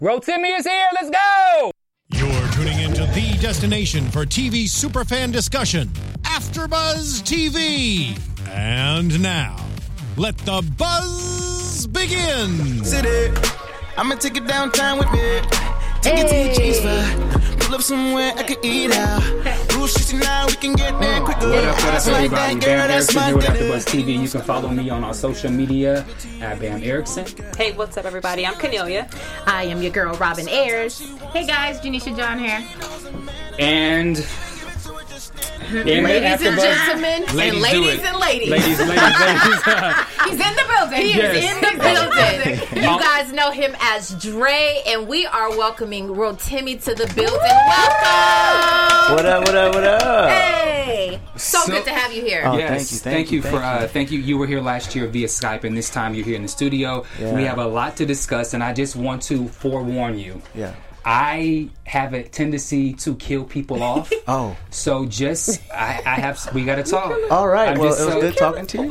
Rotimi is here. Let's go. You're tuning into the destination for TV superfan discussion, AfterBuzz TV. And now, let the buzz begin. City, I'ma take it downtown with me. Take it to your cheese fry. Pull up somewhere I can eat out. Rule 69, we can get there quicker. What up, Like everybody? that, girl, Bam that's Erickson my here with dinner. AfterBuzz TV. You can follow me on our social media at Bam Erickson. Hey, what's up, everybody? I'm Cornelia. I am your girl, Robin Ayers. Hey guys, Janisha John here. And Ladies and gentlemen, and ladies and ladies. Ladies. He's in the building. He Yes. is in the building. You guys know him as Dre, and we are welcoming Rotimi to the building. Welcome! What up, what up, what up? Hey! So good to have you here. Oh, Yes, thank you. You were here last year via Skype, and this time you're here in the studio. Yeah. We have a lot to discuss, and I just want to forewarn you. Yeah. I have a tendency to kill people off. Oh. So we gotta talk. All right. I'm Well, just it was so- good talking to you.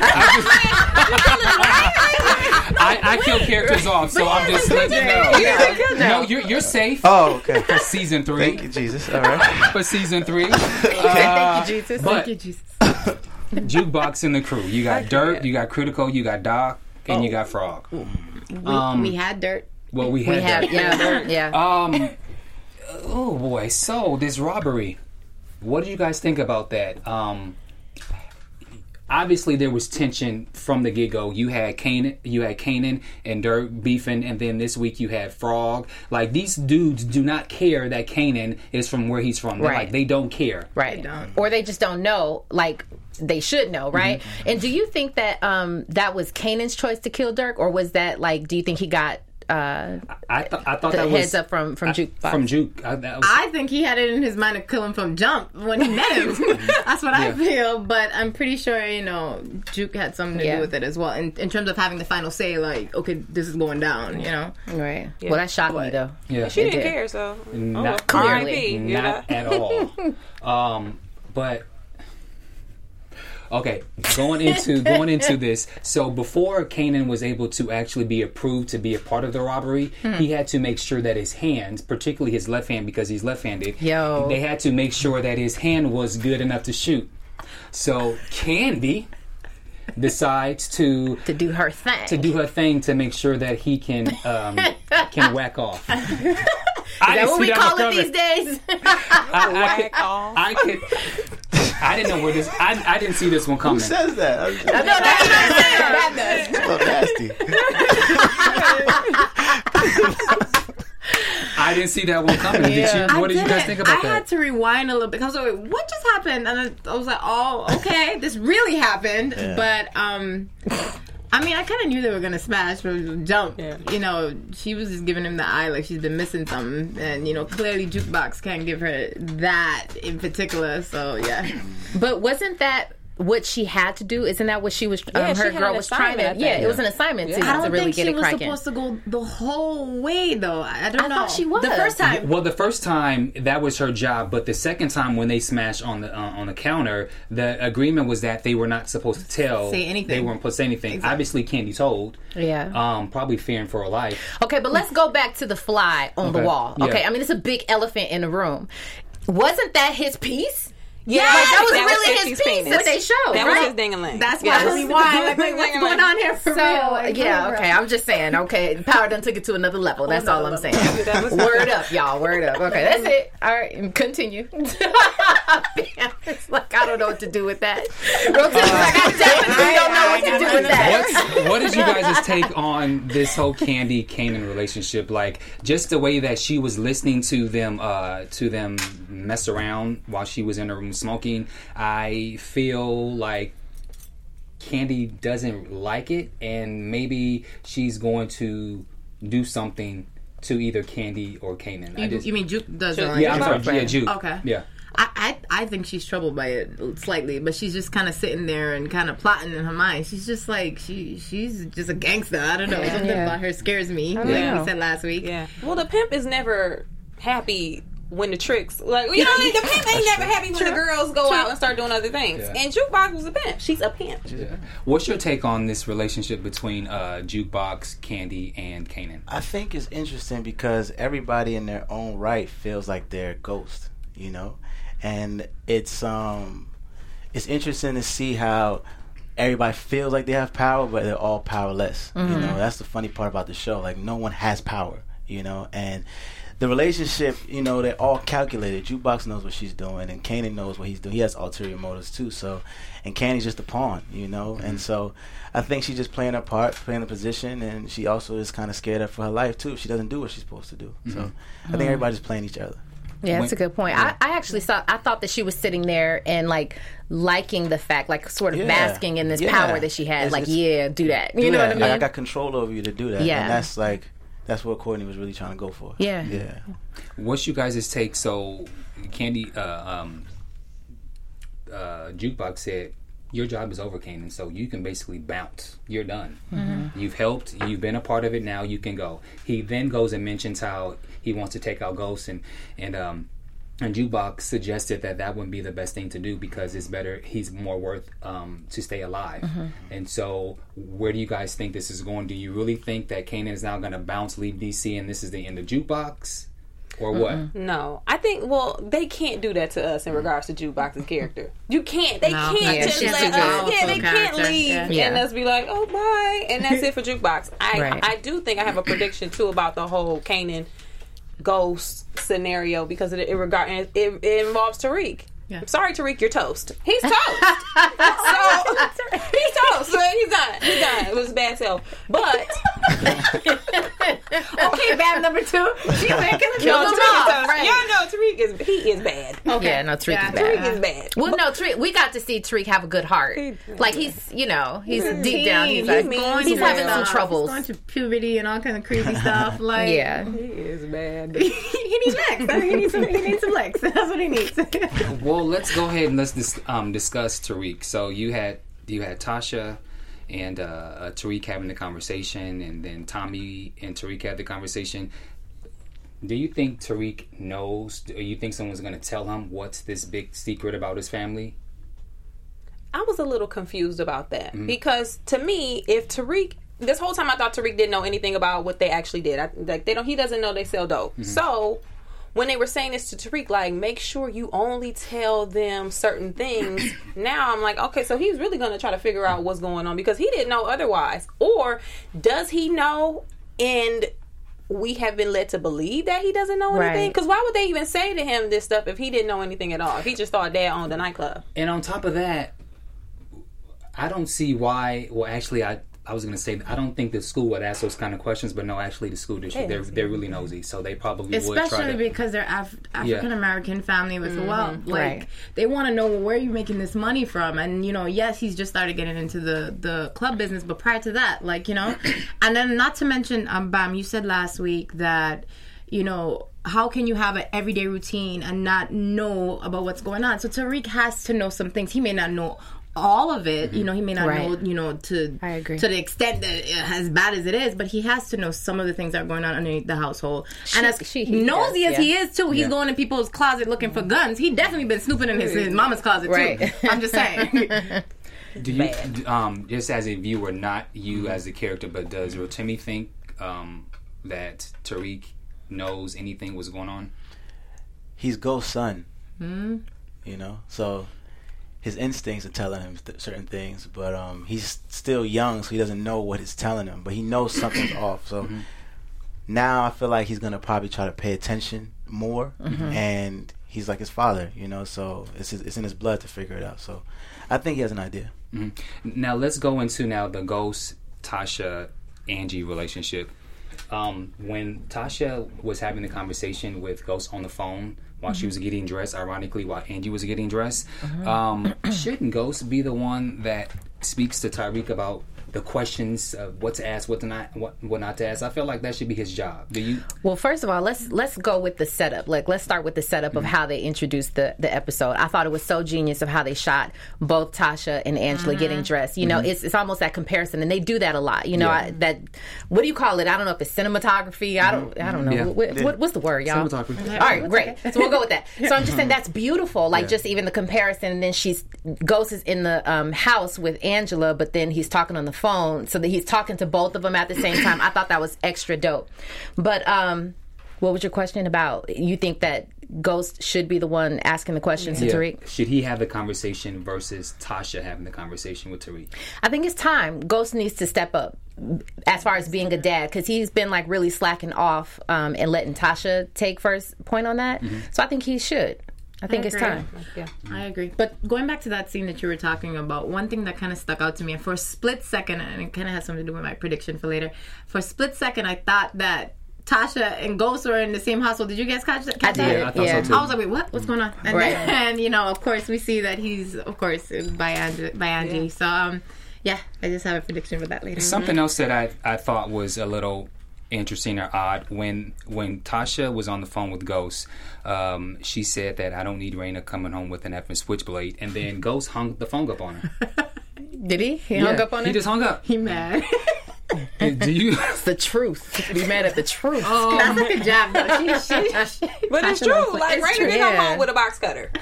I kill characters off, so I'm just letting you know. No, you're safe. Oh, okay. For season 3. Thank you, Jesus. All right. For season 3. Thank you, Jesus. But Thank you, Jesus. Jukebox and the crew. You got Dirt, you got Critical, you got Doc, and you got Frog. We had dirt. Well, we had that. Yeah. Oh boy. So this robbery. What do you guys think about that? Obviously, there was tension from the get-go. You had Kanan and Dirt beefing, and then this week you had Frog. Like, these dudes do not care that Kanan is from where he's from. Right. Like, they don't care. Right. Or they just don't know, like they should know, right? Mm-hmm. And do you think that that was Kanan's choice to kill Dirk, or was that, like, do you think he got I thought the that heads was up from Jukebox? From Juke. That was, I think he had it in his mind to kill him from jump when he met him. That's what I feel. But I'm pretty sure, Juke had something to do with it as well. In terms of having the final say, like, okay, this is going down, Right. Well, that shocked me, though. yeah. She didn't did. care, so Not R.I.P. Not at all. But okay, going into this. So before Kanan was able to actually be approved to be a part of the robbery, he had to make sure that his hands, particularly his left hand, because he's left-handed, they had to make sure that his hand was good enough to shoot. So Candy decides to do her thing. To make sure that he can whack off. Is that what we call it these days? I didn't know where this. I didn't see this one coming. Who says that? That I didn't see that one coming. Did you? What did you guys think about I that? had to rewind a little bit. I was like, wait, what just happened? And I was like, oh, okay, this really happened. Yeah. But, I mean, I kind of knew they were going to smash from jump. Yeah. She was just giving him the eye like she's been missing something. And, clearly Jukebox can't give her that in particular. So, yeah. But wasn't that what she had to do? Isn't that what she was? She her had girl an was trying to. assignment, I Yeah, think. it was an assignment to I don't really think get she it was cracking. supposed to go the whole way, though. I don't know. thought she was. The first time. Well, the first time that was her job, but the second time when they smashed on the counter, the agreement was that they were not supposed to Say anything. They weren't supposed to say anything. Exactly. Obviously, Candy told. Yeah. Probably fearing for her life. Okay, but let's go back to the fly on the Okay. wall. Yeah. Okay, I mean it's a big elephant in the room. Wasn't that his piece? Yeah, Like, that was that was really 50's his piece penis. that they showed. That right? was his ding-a-ling. That's why I was rewind. Like, what's going on here for real? Like, Yeah, for real. okay. I'm just saying. Okay, Power done took it to another level. That's all I'm saying. That was- Word up, y'all. Word up. Okay, that's it. All right, continue. It's like I don't know what to do with that. Rotation's like I definitely don't know what to do with that. What is you guys' take on this whole Candy Kanan relationship? Like, just the way that she was listening to them mess around while she was in her room smoking. I feel like Candy doesn't like it, and maybe she's going to do something to either Candy or Kanan. You mean Juke doesn't like Yeah, it? I'm sorry. Yeah, Juke. Okay. Yeah. I think she's troubled by it slightly, but she's just kind of sitting there and kind of plotting in her mind. She's just like she's just a gangster. I don't know. Something about her scares me, like we said last week. Yeah. Well, the pimp is never happy when the tricks, like, you know, the pimp ain't never happy when the girls go out and start doing other things. Yeah. And Jukebox was a pimp. She's a pimp. Yeah. What's your take on this relationship between Jukebox, Candy, and Kanan? I think it's interesting because everybody in their own right feels like they're a ghost, you know, and it's interesting to see how everybody feels like they have power, but they're all powerless. You know, that's the funny part about the show. Like, no one has power, you know, and the relationship, you know, they're all calculated. Jukebox knows what she's doing, and Kanan knows what he's doing. He has ulterior motives too. So, and Candy's just a pawn, you know. And so, I think she's just playing her part, playing the position, and she also is kind of scared for her life too. She doesn't do what she's supposed to do. So, I think everybody's playing each other. Yeah, that's a good point. I actually thought that she was sitting there and like liking the fact, like sort of basking in this power that she had. It's, like, do that. Do You know that. what I mean? Like, I got control over you to do that. Yeah. And that's what Courtney was really trying to go for. Yeah. Yeah. What's you guys' take? So, Candy, Jukebox said, your job is over, Kanan, so you can basically bounce. You're done. You've helped. You've been a part of it. Now you can go. He then goes and mentions how he wants to take out Ghost, and Jukebox suggested that wouldn't be the best thing to do because it's better. He's more worth to stay alive. And so, where do you guys think this is going? Do you really think that Kanan is now going to bounce, leave DC, and this is the end of Jukebox? Or what? No, I think. Well, they can't do that to us in regards to Jukebox's character. You can't. They No. can't Yeah, just she's let too us. good. Yeah, they can't Character. leave Yeah. and us be like, "Oh, bye," and that's it for Jukebox. I do think I have a prediction too about the whole Kanan Ghost scenario because it involves Tariq. Yeah. I'm sorry, Tariq, you're toast. He's toast. He's toast. He's done. It was a bad sell, but. Okay, bad number 2. She's making the No, kill Tariq off. is, y'all know Tariq is bad. Okay. Yeah, no, Tariq is bad. Tariq is bad. Well, no, Tariq. We got to see Tariq have a good heart. Like he's, you know, he's deep down. He's like, he's having some troubles. He's going to puberty and all kind of crazy stuff. Like, Yeah. He is bad. he needs legs. He needs some legs. That's what he needs. Well, let's go ahead and let's discuss Tariq. So you had Tasha and Tariq having the conversation, and then Tommy and Tariq had the conversation. Do you think Tariq knows? Or you think someone's going to tell him what's this big secret about his family? I was a little confused about that because to me, if Tariq, this whole time I thought Tariq didn't know anything about what they actually did. He doesn't know they sell dope. So when they were saying this to Tariq, like, make sure you only tell them certain things. Now I'm like, okay, so he's really going to try to figure out what's going on because he didn't know otherwise. Or does he know and we have been led to believe that he doesn't know anything? Because why would they even say to him this stuff if he didn't know anything at all? If he just thought Dad owned the nightclub. And on top of that, I don't see why. Well, actually, I was going to say I don't think the school would ask those kind of questions, but no, actually, the school district they're really nosy, so they probably would try to. Especially because they're African American family with wealth. Like they want to know, well, where are you making this money from? And you know, yes, he's just started getting into the club business, but prior to that, like, you know, and then not to mention, Bam, you said last week that, you know, how can you have an everyday routine and not know about what's going on? So Tariq has to know some things. He may not know all of it, you know, he may not know, you know, to the extent that as bad as it is, but he has to know some of the things that are going on underneath the household. And as nosy as he is too, he's going in people's closet looking for guns. He definitely been snooping in his mama's closet too. I'm just saying. Do you, just as a viewer, not you as a character, but does Rotimi think that Tariq knows anything what's going on? He's Ghost's son, you know, so his instincts are telling him certain things, but he's still young, so he doesn't know what it's telling him, but he knows something's off. So now I feel like he's going to probably try to pay attention more, and he's like his father, you know, so it's in his blood to figure it out. So I think he has an idea. Now let's go into the Ghost, Tasha, Angie relationship. When Tasha was having the conversation with Ghost on the phone while she was getting dressed, ironically while Angie was getting dressed, shouldn't Ghost be the one that speaks to Tariq about the questions of what to ask, what not to ask. I feel like that should be his job. Do you? Well, first of all, let's go with the setup. Like, let's start with the setup of how they introduced the episode. I thought it was so genius of how they shot both Tasha and Angela getting dressed. You know, it's almost that comparison, and they do that a lot. You know, what do you call it? I don't know if it's cinematography. I don't know. Yeah. What's the word, y'all? Cinematography. All right, great. So we'll go with that. So I'm just saying that's beautiful. Like, just even the comparison. And then Ghost is in the house with Angela, but then he's talking on the phone, so that he's talking to both of them at the same time. I thought that was extra dope. But what was your question about? You think that Ghost should be the one asking the questions to Tariq? Should he have the conversation versus Tasha having the conversation with Tariq? I think it's time. Ghost needs to step up as far as being a dad, because he's been like really slacking off and letting Tasha take first point on that. So I think he should. I think it's time. Yeah, I agree. But going back to that scene that you were talking about, one thing that kind of stuck out to me, and for a split second, and it kind of has something to do with my prediction for later, for a split second, I thought that Tasha and Ghost were in the same household. Did you guys catch that? I did. Yeah, I thought so too. I was like, wait, what? What's going on? And then, you know, of course, we see that he's, of course, by Angie. Yeah. So, yeah, I just have a prediction for that later. Something else that I thought was a little interesting or odd, when Tasha was on the phone with Ghost, she said that I don't need Raina coming home with an effing switchblade, and then Ghost hung the phone up on her. Did he? He hung up on her? He just hung up. He mad. Do you? It's the truth. Be mad at the truth. That's like a jab, though. But it's true. Like, Raina didn't come home with a box cutter.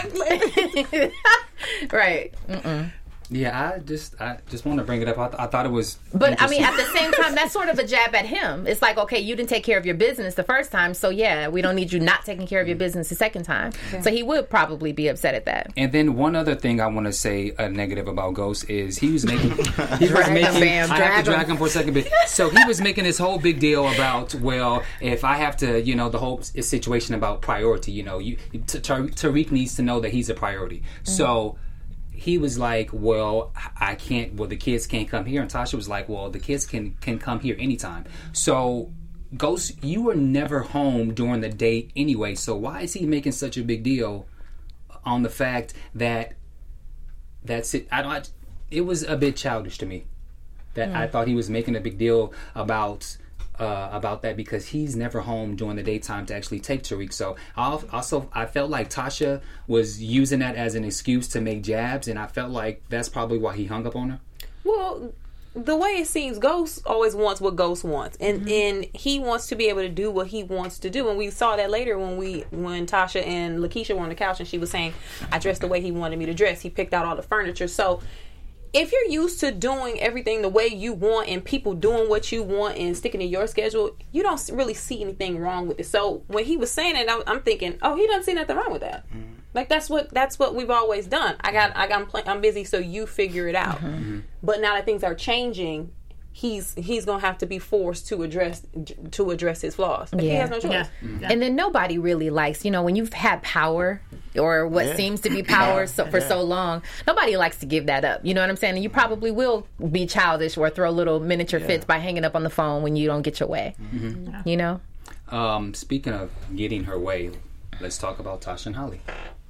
Right. Yeah, I just want to bring it up. I thought it was. But I mean, at the same time, that's sort of a jab at him. It's like, okay, you didn't take care of your business the first time, so yeah, we don't need you not taking care of your business the second time. Okay. So he would probably be upset at that. And then one other thing I want to say negative about Ghost is he was making. I have to drag him for a second, but so he was making this whole big deal about, well, if I have to, you know, the whole situation about priority. You know, Tariq needs to know that he's a priority. So he was like, well, I can't, well, the kids can't come here. And Tasha was like, well, the kids can come here anytime. So, Ghost, you were never home during the day anyway. So why is he making such a big deal on the fact that that's it? It was a bit childish to me. That I thought he was making a big deal about that, because he's never home during the daytime to actually take Tariq. So I felt like Tasha was using that as an excuse to make jabs, and I felt like that's probably why he hung up on her. Well, the way it seems, Ghost always wants what Ghost wants, and he wants to be able to do what he wants to do. And we saw that later when Tasha and Lakeisha were on the couch, and she was saying, I dressed the way he wanted me to dress. He picked out all the furniture. So if you're used to doing everything the way you want and people doing what you want and sticking to your schedule, you don't really see anything wrong with it. So when he was saying it, I'm thinking, oh, he doesn't see nothing wrong with that. Like, that's what we've always done. I'm busy, so you figure it out. But now that things are changing, he's gonna have to be forced to address his flaws. But he has no choice. Yeah. And then nobody really likes, you know, when you've had power or what seems to be power for so long, nobody likes to give that up. You know what I'm saying? And you probably will be childish or throw little miniature fits by hanging up on the phone when you don't get your way. You know? Speaking of getting her way, let's talk about Tasha and Holly.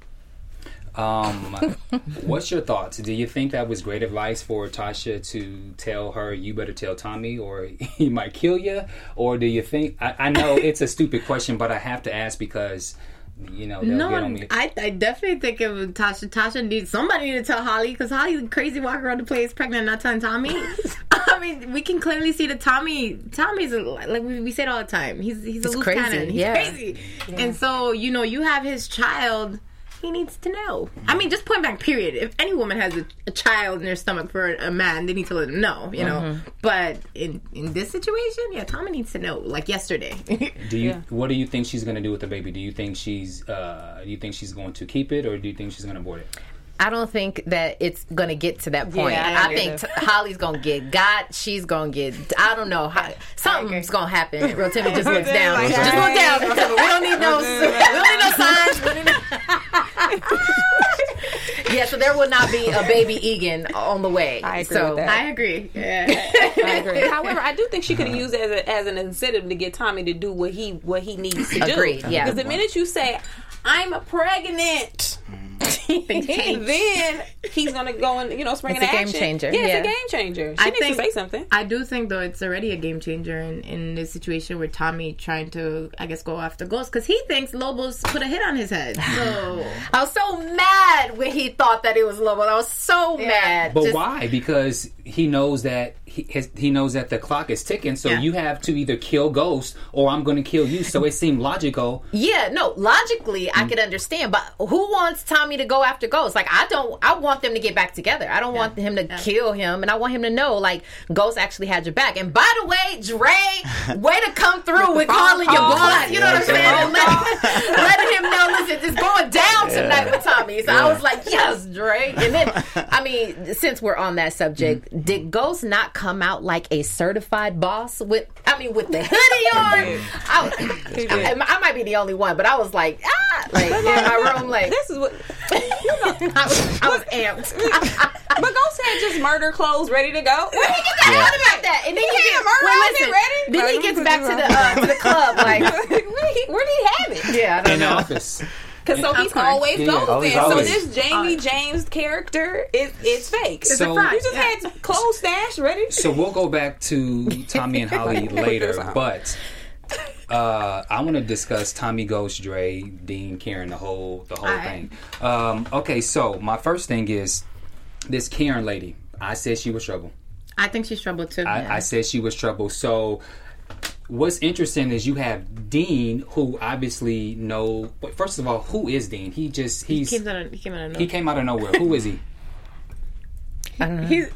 What's your thoughts? Do you think that was great advice for Tasha to tell her, you better tell Tommy or he might kill you? Or do you think, I know it's a stupid question, but I have to ask because, you know, they'll get on me. I definitely think it was Tasha somebody need to tell Holly, because Holly's crazy walking around the place pregnant, not telling Tommy. I mean, we can clearly see that Tommy's like we say it all the time. He's a loose cannon. He's crazy. Yeah. And so, you know, you have his child. He needs to know. I mean, just point blank, period. If any woman has a child in their stomach for a man, they need to let him know, you know. But in this situation, Tommy needs to know, like yesterday. What do you think she's going to do with the baby? Do you think she's going to keep it, or do you think she's going to abort it? I don't think that it's going to get to that point. Yeah, I think Holly's going to get got. She's going to get, I don't know. Something's going to happen. Real Timmy just looks down. Just look down. We don't need no signs. Yeah, so there will not be a baby Egan on the way. I agree with that. I agree. Yeah. I agree. However, I do think she could have used it as an incentive to get Tommy to do what he needs to do. Agreed, yeah. Because the minute you say, I'm pregnant, then he's gonna go and spring It's into a game action. changer. Yeah, Yeah. it's a game changer. She needs to say something. I do think though it's already a game changer in this situation with Tommy trying to, I guess, go after Ghost because he thinks Lobo's put a hit on his head. So I was so mad when he thought that it was Lobo. I was so mad. But why? Because he knows that he knows that the clock is ticking. So you have to either kill Ghost or I'm going to kill you. So it seemed logical. Yeah, no, logically I could understand, but who wants Tommy to go after Ghost? Like, I want them to get back together. I don't want him to kill him, and I want him to know, like, Ghost actually had your back. And by the way, Dre, way to come through with calling your boss, you know what I'm saying? And letting him know, listen, it's going down tonight with Tommy. So I was like, yes, Dre. And then, I mean, since we're on that subject, did Ghost not come out like a certified boss with the hoodie on? I might be the only one, but I was like in my room, like, This is what I was amped. But Ghost had just murder clothes ready to go. Where did he get that? What about that? And then He had a murder outfit ready? Then he gets back to the club, like, Where did he have it? yeah, I don't In the know. office. Because so he's always Yeah, Ghost always, then. So always. this Jamie James character it's fake. So- You just had clothes stashed ready. So we'll go back to Tommy and Holly later, but I want to discuss Tommy, Ghost, Dre, Dean, Karen, the whole thing. Okay, so my first thing is this Karen lady. I said she was trouble. I think she's trouble too. I said she was trouble. So what's interesting is you have Dean, who obviously know. But first of all, who is Dean? He came out of nowhere. He came out of nowhere. Who is he? I don't know. He's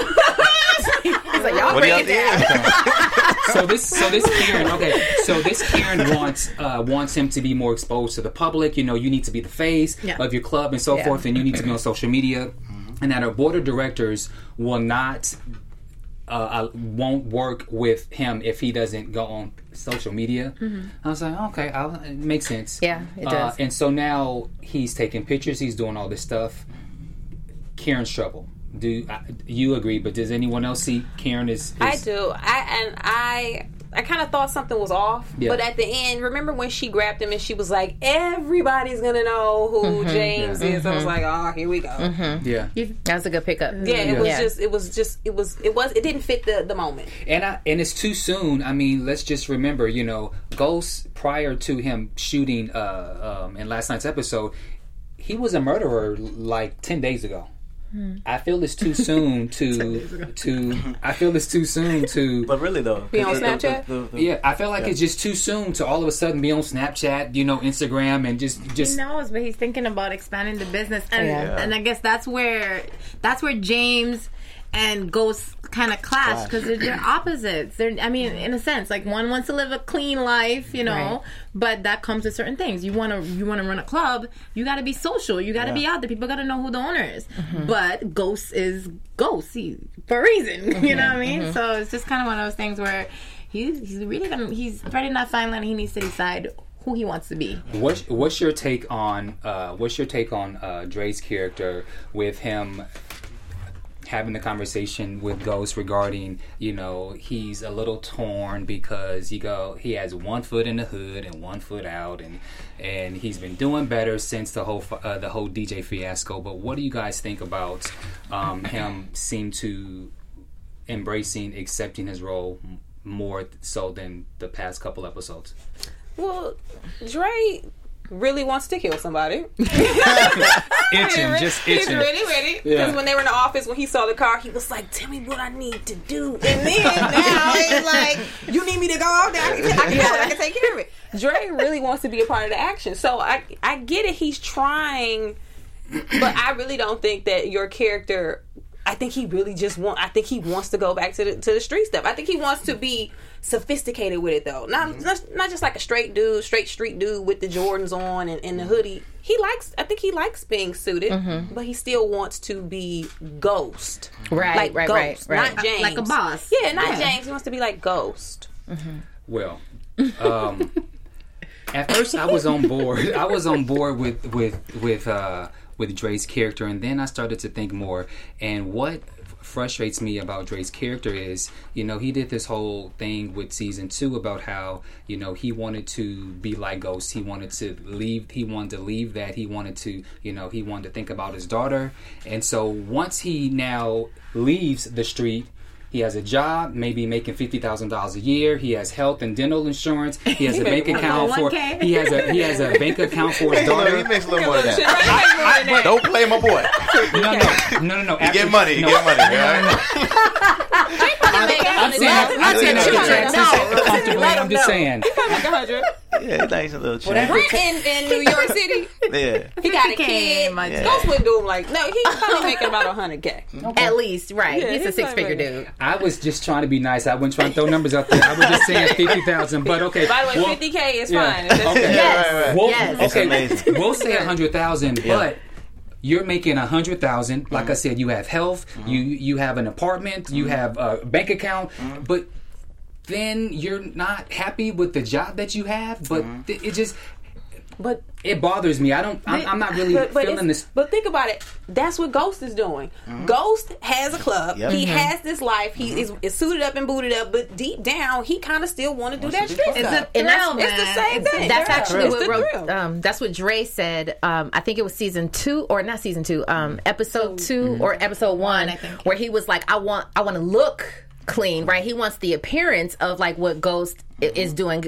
like, y'all What do y'all break it down. So this Karen, okay. So this Karen wants him to be more exposed to the public. You know, you need to be the face of your club and so forth, and you need to be on social media. And that our board of directors will not won't work with him if he doesn't go on social media. I was like, okay, it makes sense. Yeah, it does. And so now he's taking pictures. He's doing all this stuff. Karen's trouble. Do you agree? But does anyone else see Karen is I do. I kind of thought something was off, but at the end, remember when she grabbed him and she was like, "Everybody's gonna know who James is." I was like, "Oh, here we go." Yeah. That was a good pickup. Yeah, it didn't fit the moment. And it's too soon. I mean, let's just remember, you know, Ghost, prior to him shooting in last night's episode, he was a murderer like 10 days ago. I feel it's too soon I feel it's too soon to But really though, Be on Snapchat? yeah, I feel like it's just too soon to all of a sudden be on Snapchat, you know, Instagram, and just He knows, but he's thinking about expanding the business, and I guess that's where James and Ghost kind of clash because they're opposites. I mean, in a sense, like one wants to live a clean life, you know, but that comes with certain things. You want to run a club, you got to be social, you got to be out there. People got to know who the owner is. But Ghost is Ghost for a reason, you know what I mean? So it's just kind of one of those things where he's threading that fine line. And he needs to decide who he wants to be. What's your take on Dre's character with him having the conversation with Ghost regarding, you know, he's a little torn because he has 1 foot in the hood and 1 foot out, and he's been doing better since the whole DJ fiasco. But what do you guys think about him seem to accepting his role more so than the past couple episodes? Well, Dre really wants to kill somebody. Just itching. He's ready. Because when they were in the office, when he saw the car, he was like, "Tell me what I need to do." And then now he's like, "You need me to go out there? I can take care of it." Dre really wants to be a part of the action. So I get it. He's trying, but I really don't think that your character. I think he really I think he wants to go back to the street stuff. I think he wants to be sophisticated with it though. Not just like a straight street dude with the Jordans on and the hoodie. I think he likes being suited, but he still wants to be Ghost. Right. Ghost, not James. Like a boss. Yeah, not James. He wants to be like Ghost. Well, at first I was on board. I was on board with Dre's character, and then I started to think more. And frustrates me about Dre's character is, you know, he did this whole thing with season 2 about how, you know, he wanted to be like Ghost. He wanted to leave. He wanted to leave that. He wanted to, you know, he wanted to think about his daughter. And so once he now leaves the street, he has a job, maybe making $50,000 a year. He has health and dental insurance. He has a bank account for. He has a bank account for his daughter. He makes a little more than that. Don't play my boy. No. You get money. You get money. I'm just saying. Yeah, nice a little Rent in New York City. Yeah. He got a kid. Ghost wouldn't do him like, no, he's probably making about $100K. At least, right. Yeah, he's a 6-figure dude. I was just trying to be nice. I wasn't trying to throw numbers out there. I was just saying 50,000. But okay. By the way, $50K is fine. Okay. Yes. We'll, Yes. Okay. Amazing. We'll say 100,000, but you're making 100,000. Like I said, you have health. You have an apartment. You have a bank account. But then you're not happy with the job that you have. But it just. But it bothers me. I'm not really feeling this. But think about it. That's what Ghost is doing. Ghost has a club. Yep. He has this life. He is suited up and booted up. But deep down, he kind of still want to do that street stuff. And that's, it's the same thing. That's actually It's what the thrill. that's what Dre said. I think it was season 2 or not season 2, episode 2 or episode 1, I think. where he was like, I want to look clean, right? He wants the appearance of like what Ghost is doing.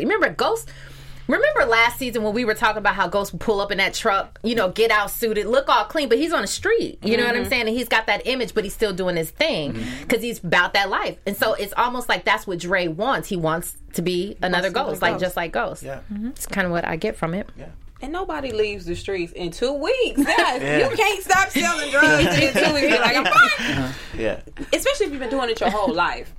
Remember last season when we were talking about how Ghost would pull up in that truck, you know, get out suited, look all clean, but he's on the street. You know what I'm saying? And he's got that image, but he's still doing his thing because he's about that life. And so it's almost like that's what Dre wants. He wants to be another Ghost, like just like Ghost. Yeah. It's kind of what I get from it. Yeah. And nobody leaves the streets in 2 weeks. You can't stop selling drugs in 2 weeks. You're like, I'm fine. Yeah. Especially if you've been doing it your whole life.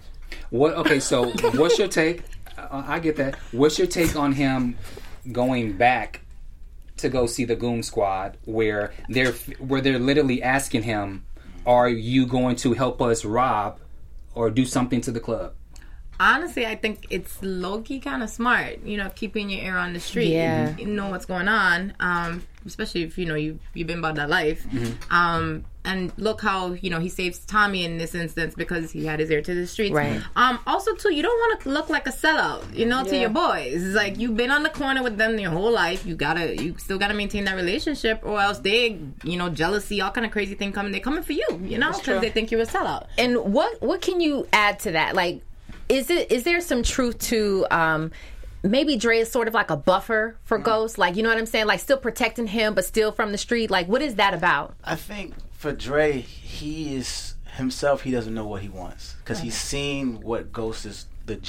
Okay, so what's your take? I get that. What's your take on him going back to go see the Goon Squad, where they're literally asking him, "Are you going to help us rob or do something to the club?" Honestly, I think it's low-key kind of smart, you know, keeping your ear on the street. Yeah. You know what's going on, especially if, you know, you've been about that life. And look how, you know, he saves Tommy in this instance because he had his ear to the streets. Right. Also, too, you don't want to look like a sellout, you know, to your boys. It's like, you've been on the corner with them your whole life. You still gotta maintain that relationship, or else they, you know, jealousy, all kind of crazy thing coming. They're coming for you, you know, because they think you're a sellout. And what can you add to that? Like, is there some truth to maybe Dre is sort of like a buffer for Ghost? Like, you know what I'm saying? Like, still protecting him, but still from the street. Like, what is that about? I think for Dre, he is himself. He doesn't know what he wants because he's seen what Ghost is,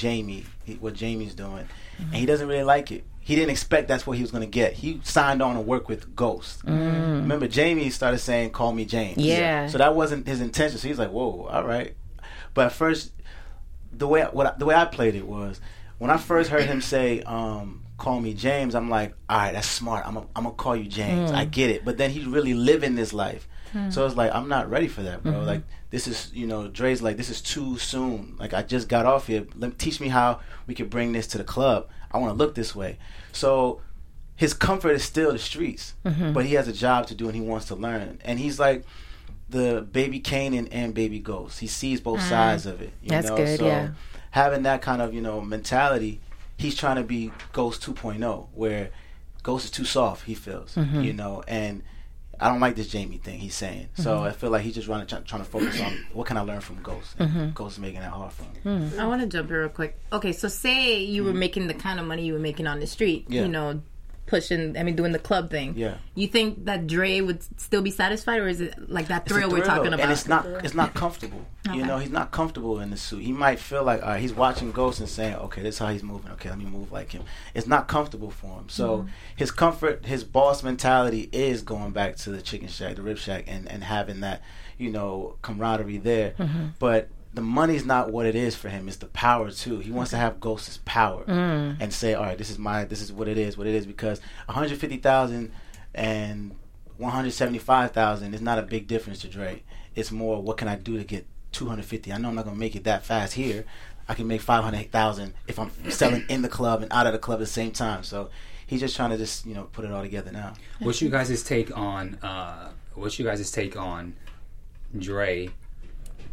what Jamie's doing, and he doesn't really like it. He didn't expect that's what he was going to get. He signed on to work with Ghost. Remember, Jamie started saying, "Call me James." Yeah. So that wasn't his intention. So he's like, "Whoa, all right." But at first, the way I played it was, when I first heard him say, "Call me James," I'm like, "All right, that's smart. I'm gonna call you James." I get it. But then he's really living this life. So it's like, I'm not ready for that, bro. Like, this is, you know, Dre's like, this is too soon. Like, I just got off here. Teach me how we could bring this to the club. I want to look this way. So his comfort is still the streets, but he has a job to do and he wants to learn. And he's like the baby Kanan and baby Ghost. He sees both sides of it. You That's know? good, so yeah. having that kind of, you know, mentality, he's trying to be Ghost 2.0, where Ghost is too soft, he feels, you know, and I don't like this Jamie thing he's saying. So I feel like he's just trying to focus on what can I learn from Ghost. And Ghost is making that hard for him. I want to jump here real quick. Okay, so say you were making the kind of money you were making on the street, Yeah. you know, doing the club thing. Yeah. You think that Dre would still be satisfied, or is it like that It's a thrill we're talking about? And it's not comfortable. You know, he's not comfortable in the suit. He might feel like, all right, he's watching Ghost and saying, okay, this is how he's moving. Okay, let me move like him. It's not comfortable for him. So his comfort, his boss mentality is going back to the chicken shack, the rib shack, and having that, you know, camaraderie there. But the money's not what it is for him. It's the power too. He wants to have Ghost's power and say, all right, this is what it is, because 150,000 and 175,000 is not a big difference to Dre. It's more, what can I do to get 250? I know I'm not gonna make it that fast here. I can make 500,000 if I'm selling in the club and out of the club at the same time. So he's just trying to just, you know, put it all together now. What's you guys' take on Dre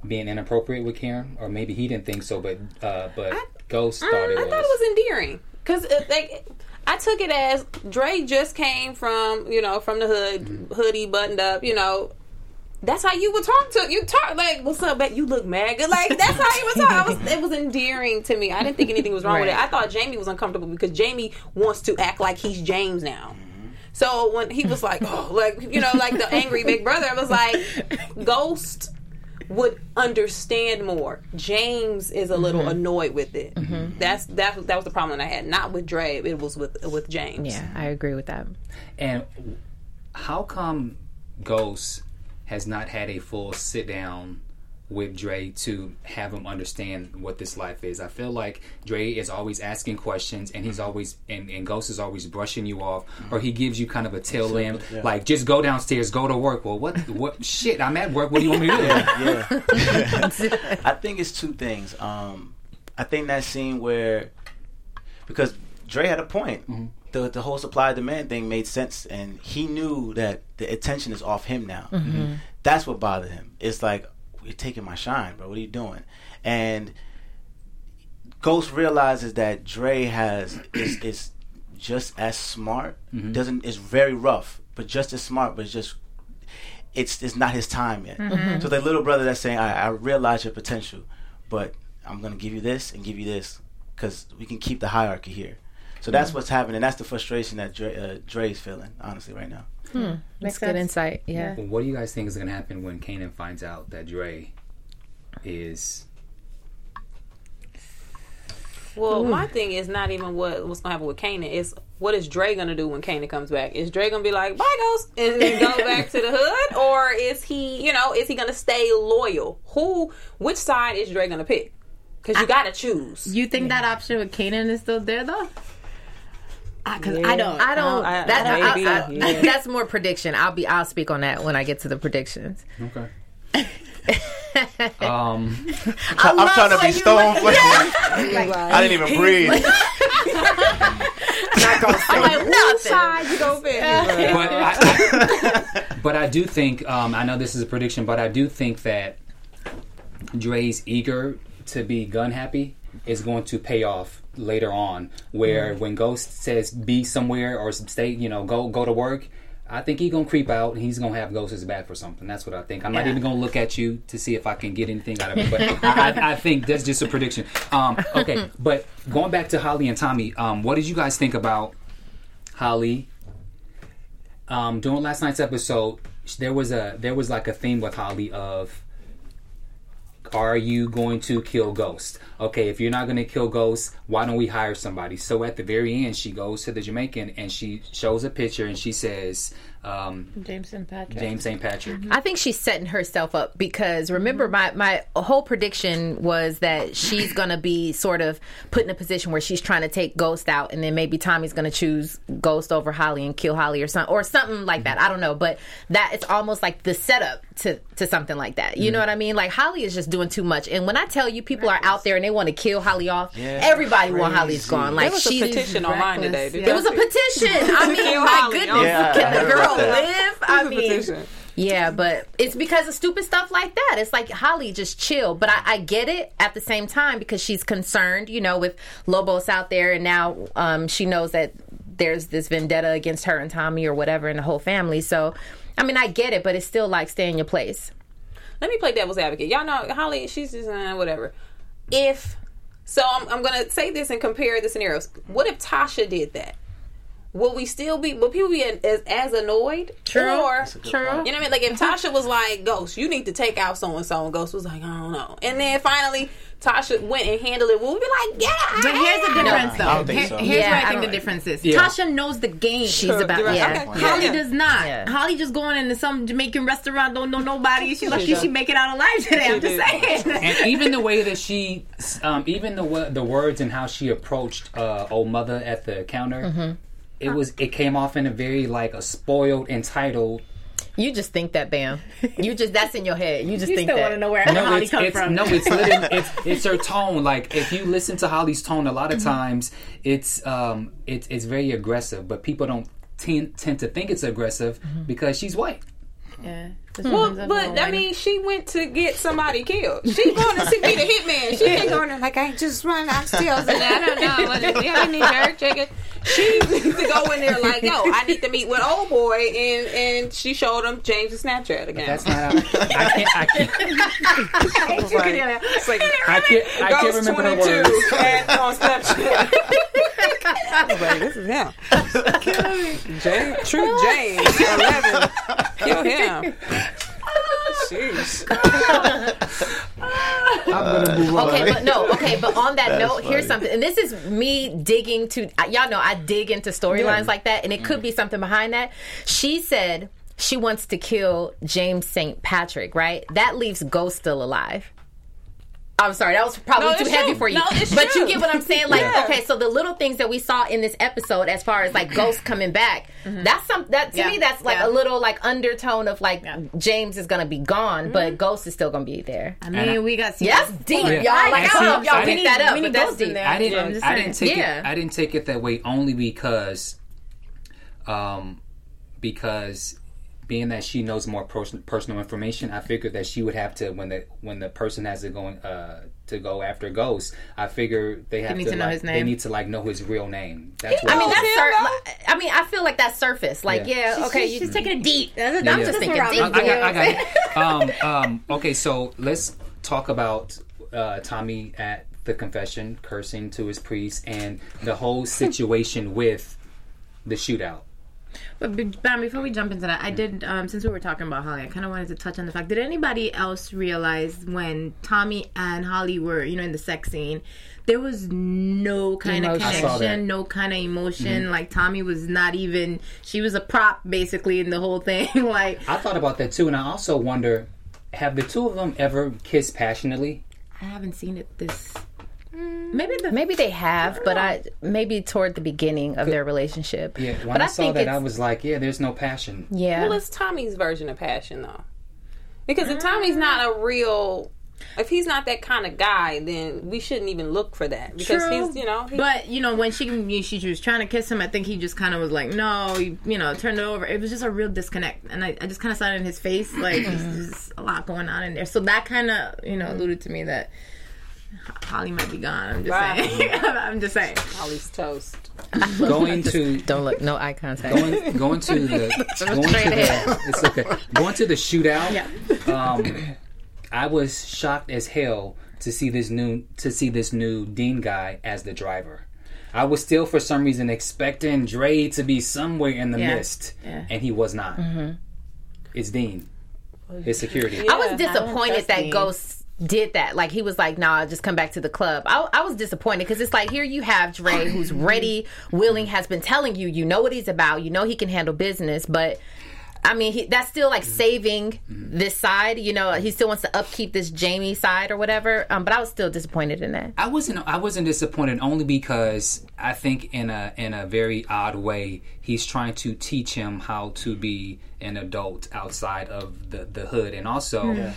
being inappropriate with Karen, or maybe he didn't think so, but Ghost thought it was. I thought it was endearing because I took it as Dre just came from the hood, hoodie buttoned up, That's how you would talk to you. Talk like, "What's up, babe? You look mad good." Like that's how you would talk. It was endearing to me. I didn't think anything was wrong with it. I thought Jamie was uncomfortable because Jamie wants to act like he's James now. So when he was like, "Oh, like like the angry big brother," I was like, Ghost would understand more. James is a little annoyed with it. That was the problem that I had. Not with Dre. It was with James. Yeah, I agree with that. And how come Ghost has not had a full sit down with Dre to have him understand what this life is? I feel like Dre is always asking questions, and he's always and Ghost is always brushing you off, or he gives you kind of a tail end, like just go downstairs, go to work. Well, what shit? I'm at work. What do you want me to do? Yeah. I think it's two things. I think that scene where, because Dre had a point. The whole supply demand thing made sense, and he knew that the attention is off him now. That's what bothered him. It's like, you're taking my shine, bro. What are you doing? And Ghost realizes that Dre is just as smart. Is very rough, but just as smart. But it's not his time yet. So the little brother that's saying, I realize your potential, but I'm gonna give you this and give you this because we can keep the hierarchy here. So that's what's happening. That's the frustration that Dre's feeling, honestly, right now. That's good insight. Yeah. Well, what do you guys think is going to happen when Kanan finds out that Dre is? Well, my thing is not even what's going to happen with Kanan. It's what is Dre going to do when Kanan comes back? Is Dre going to be like, "Bye, Ghost," and then go back to the hood, or is he going to stay loyal? Which side is Dre going to pick? Because you got to choose. You think that option with Kanan is still there though? Because I don't. That's more prediction. I'll speak on that when I get to the predictions. Okay. I'm trying to be stone flame. I didn't even breathe. I'm like, what side you gonna pick? But I do think, I know this is a prediction, but I do think that Dre's eager to be gun happy is going to pay off later on, where when Ghost says be somewhere or stay, go to work, I think he's gonna creep out and he's gonna have Ghost's back for something. That's what I think. I'm not even gonna look at you to see if I can get anything out of it, but I think that's just a prediction. Okay, but going back to Holly and Tommy, what did you guys think about Holly? During last night's episode, there was like a theme with Holly of, are you going to kill Ghost? Okay, if you're not going to kill Ghost, why don't we hire somebody? So at the very end, she goes to the Jamaican and she shows a picture and she says, James St. Patrick. I think she's setting herself up because remember my whole prediction was that she's going to be sort of put in a position where she's trying to take Ghost out, and then maybe Tommy's going to choose Ghost over Holly and kill Holly or something like that. I don't know, but that it's almost like the setup to something like that. You know what I mean? Like Holly is just doing too much. And when I tell you people are out there and they want to kill Holly off, everybody want Holly's gone. Like there was a petition online today. There was a petition. I mean, my goodness, can the girl live? I mean, yeah, but it's because of stupid stuff like that. It's like Holly, just chill. But I get it at the same time because she's concerned, with Lobos out there, and now she knows that there's this vendetta against her and Tommy or whatever and the whole family. So, I mean, I get it, but it's still like stay in your place. Let me play devil's advocate. Y'all know Holly, she's just whatever. I'm going to say this and compare the scenarios. What if Tasha did that? Will people be as annoyed? True. You know what I mean? Like if Tasha was like, Ghost, you need to take out so and so, and Ghost was like, I don't know. And then finally Tasha went and handled it. We'll be like, yeah. But here's the difference, though. I don't think so. Here's what I think the difference is. Yeah. Tasha knows the game. She's about Holly does not. Yeah. Holly just going into some Jamaican restaurant, don't know nobody. She's lucky she make it out alive today. I'm just saying. And even the way that she, even the words and how she approached old mother at the counter. It came off in a very like a spoiled, entitled. You just think that, Bam. That's in your head. You just think still that. Want to know where Holly comes from. No, it's literally it's her tone. Like if you listen to Holly's tone, a lot of times it's very aggressive, but people don't tend to think it's aggressive because she's white. Yeah. Well, but I mean, she went to get somebody killed. She going to be the hitman. She ain't going to like I just run oxtails and I don't know what it is. I need jerk chicken. She needs to go in there like, yo, I need to meet with old boy, and she showed him James' Snapchat again. That's not. I can't. It's like I can't remember the words. And on Snapchat. I was like, this is him. True James 11. Kill him. Jeez. I'm gonna move on. But on that note, here's something, and this is me digging to, y'all know I dig into storylines like that, and it could be something behind that. She said she wants to kill James St. Patrick, right? That leaves Ghost still alive. I'm sorry, that was probably too heavy for you. But you get what I'm saying? Like, okay, so the little things that we saw in this episode as far as like Ghost coming back, that's to me that's like a little like undertone of like James is gonna be gone, but Ghost is still gonna be there. I mean, we got yes, deep, y'all. Like I don't know if y'all picked that up, but that's deep. I didn't take it that way only because being that she knows more personal information, I figured that she would have to when the person has to go after Ghost. I figure they have to know his name. They need to like know his real name. That's what I feel like that's surface. Like she's taking it deep. I'm just thinking deep. I got it. Okay, so let's talk about Tommy at the confession, cursing to his priest, and the whole situation with the shootout. But before we jump into that, I did, since we were talking about Holly, I kind of wanted to touch on the fact, did anybody else realize when Tommy and Holly were, in the sex scene, there was no kind of connection, no kind of emotion. Mm-hmm. Like, Tommy was not even, she was a prop, basically, in the whole thing. Like, I thought about that, too, and I also wonder, have the two of them ever kissed passionately? I haven't seen it this... Maybe they have, but maybe toward the beginning of their relationship. Yeah, when I saw that, I was like, there's no passion. Yeah. Well, it's Tommy's version of passion, though. Because if Tommy's not a real... If he's not that kind of guy, then we shouldn't even look for that. Because he's, But, when she was trying to kiss him, I think he just kind of was like, no, turned it over. It was just a real disconnect. And I just kind of saw it in his face, like, there's a lot going on in there. So that kind of, alluded to me that Holly might be gone. I'm just saying. Holly's toast. Don't look. No eye contact. Going to the shootout. Yeah. I was shocked as hell to see this new Dean guy as the driver. I was still for some reason expecting Dre to be somewhere in the mist, and he was not. Mm-hmm. It's Dean, his security. I was disappointed that Ghost did that. Like, he was like, nah, just come back to the club. I was disappointed because it's like, here you have Dre who's ready, willing, has been telling you know what he's about, he can handle business, but I mean, that's still like saving this side, he still wants to upkeep this Jamie side or whatever, but I was still disappointed in that. I wasn't disappointed only because I think in a very odd way he's trying to teach him how to be an adult outside of the hood, and also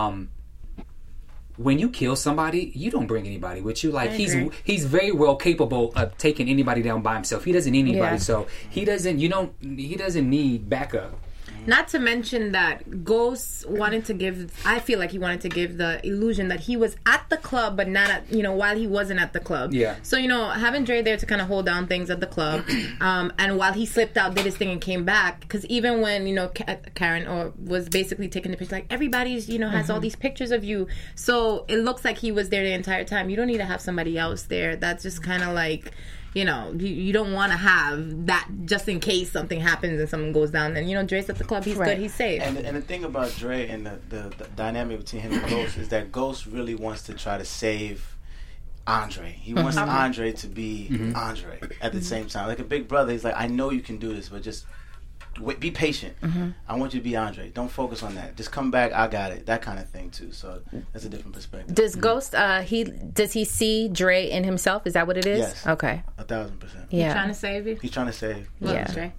when you kill somebody, you don't bring anybody with you. Like, he's very well capable of taking anybody down by himself. He doesn't need anybody, so he doesn't need backup. Not to mention that Ghost I feel like he wanted to give the illusion that he was at the club, but not at, while he wasn't at the club. Yeah. So, having Dre there to kind of hold down things at the club, and while he slipped out, did his thing and came back, because even when, Karen was basically taking the picture, like, everybody's, has all these pictures of you. So it looks like he was there the entire time. You don't need to have somebody else there. That's just kind of like... you don't want to have that just in case something happens and someone goes down. And, Dre's at the club. He's good. He's safe. And the thing about Dre and the dynamic between him and Ghost is that Ghost really wants to try to save Andre. He wants Andre to be Andre at the same time. Like a big brother, he's like, I know you can do this, but just be patient. I want you to be Andre. Don't focus on that. Just come back. I got it. That kind of thing too. So that's a different perspective. Does Ghost? Does he see Dre in himself? Is that what it is? Yes. Okay. 1,000%. Yeah. He's trying to save you. He's trying to save. Dre.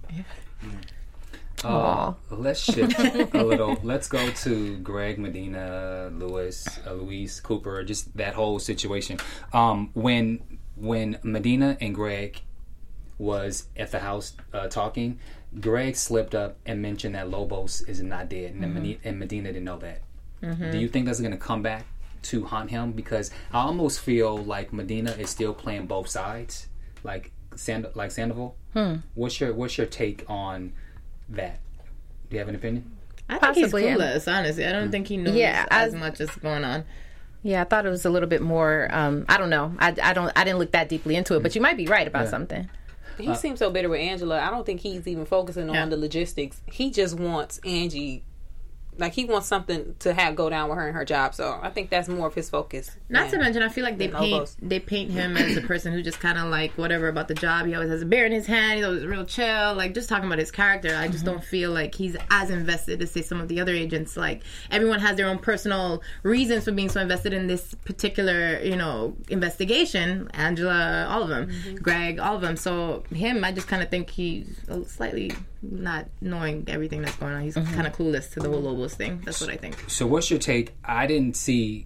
Let's shift a little. Let's go to Greg, Medina, Luis Cooper. Just that whole situation. When Medina and Greg was at the house talking, Greg slipped up and mentioned that Lobos is not dead, and Medina didn't know that. Do you think that's going to come back to haunt him? Because I almost feel like Medina is still playing both sides, like Sandoval. What's your take on that? Do you have an opinion? I think Possibly, he's clueless, honestly. I don't think he knows as much as going on. Yeah, I thought it was a little bit more. I don't know. I didn't look that deeply into it, but you might be right about something. He seems so bitter with Angela. I don't think he's even focusing on the logistics. He just wants Angie. Like, he wants something to go down with her and her job. So I think that's more of his focus. Not to mention, I feel like they paint him as a person who just kind of like whatever about the job. He always has a beer in his hand. He's always real chill. Like, just talking about his character. I just don't feel like he's as invested as, say, some of the other agents. Like, everyone has their own personal reasons for being so invested in this particular, investigation. Angela, all of them. Greg, all of them. So him, I just kind of think he's slightly not knowing everything that's going on. He's kind of clueless to the whole Lobos thing. That's what I think. So what's your take? I didn't see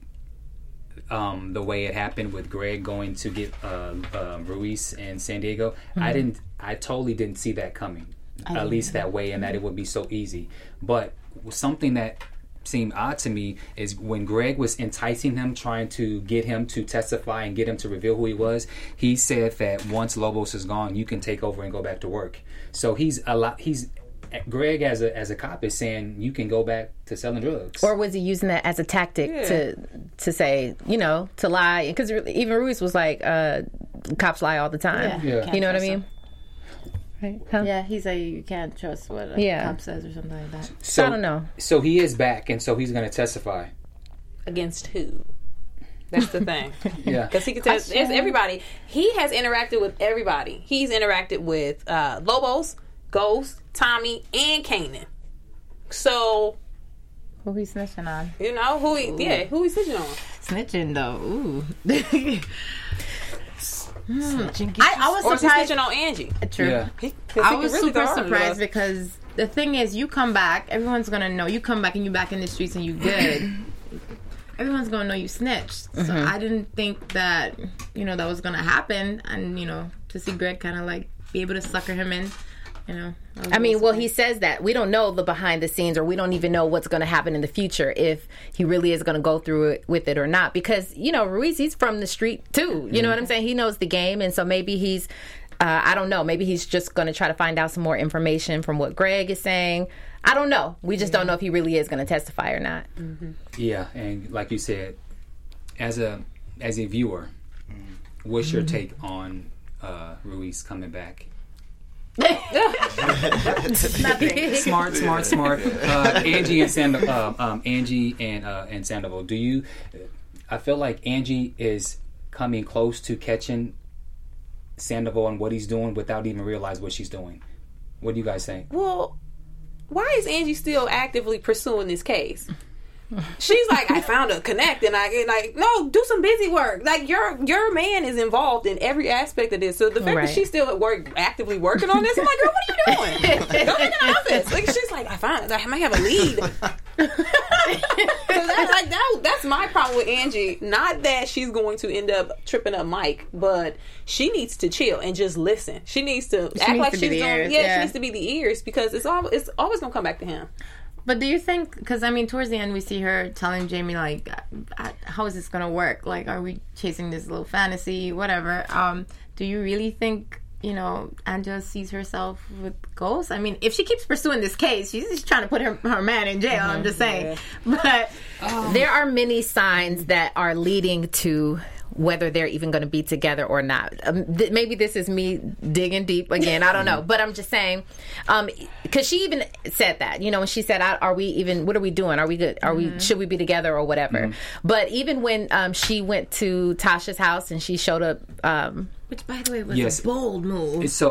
the way it happened with Greg going to get Ruiz in San Diego. I totally didn't see that coming, at least that way, and that it would be so easy. But something that seemed odd to me is when Greg was enticing him, trying to get him to testify and get him to reveal who he was, he said that once Lobos is gone, you can take over and go back to work. So Greg as a cop is saying you can go back to selling drugs. Or was he using that as a tactic to say, to lie? Because even Ruiz was like, cops lie all the time. Yeah. You know what I mean? Right? Huh? Yeah, he's like, you can't trust what a cop says or something like that. So I don't know. So he is back, and so he's going to testify. Against who? That's the thing. Yeah. Because he can tell it's everybody. He has interacted with everybody. He's interacted with Lobos, Ghost, Tommy, and Kanan. So Who he snitching on? who he snitching on? Snitching though. Ooh. Snitching I was Or is he surprised. snitching on Angie? True. Yeah. I was super surprised because the thing is, you come back, everyone's gonna know. You come back and you back in the streets and you good. Everyone's gonna know you snitched. So I didn't think that that was gonna happen, and to see Greg kind of like be able to sucker him in. I mean, well, he says that. We don't know the behind the scenes, or we don't even know what's going to happen in the future if he really is going to go through it with it or not. Because, Ruiz, he's from the street too. You know what I'm saying? He knows the game. And so maybe he's, I don't know, maybe he's just going to try to find out some more information from what Greg is saying. I don't know. We just don't know if he really is going to testify or not. Yeah, and like you said, as a viewer, what's your take on Ruiz coming back? Smart. Angie and Sandoval. Do you? I feel like Angie is coming close to catching Sandoval and what he's doing without even realize what she's doing. What do you guys think? Well, why is Angie still actively pursuing this case? She's like, I found a connect, and no, do some busy work. Like, your man is involved in every aspect of this. So the fact that she's still at work, actively working on this, I'm like, girl, what are you doing? Go in the office. Like, she's like, I might have a lead. So that's my problem with Angie. Not that she's going to end up tripping up Mike, but she needs to chill and just listen. She needs to act like she's doing. Yeah, she needs to be the ears, because it's always going to come back to him. But do you think, because towards the end we see her telling Jamie, like, how is this going to work? Like, are we chasing this little fantasy, whatever? Do you really think, Angela sees herself with Ghost? I mean, if she keeps pursuing this case, she's just trying to put her man in jail, I'm just saying. Yeah. But there are many signs that are leading to whether they're even going to be together or not. Maybe this is me digging deep again. I don't know. But I'm just saying, because she even said that, when she said, are we even, what are we doing? Are we good? Should we be together or whatever? But even when she went to Tasha's house and she showed up, which, by the way, was a bold move. So,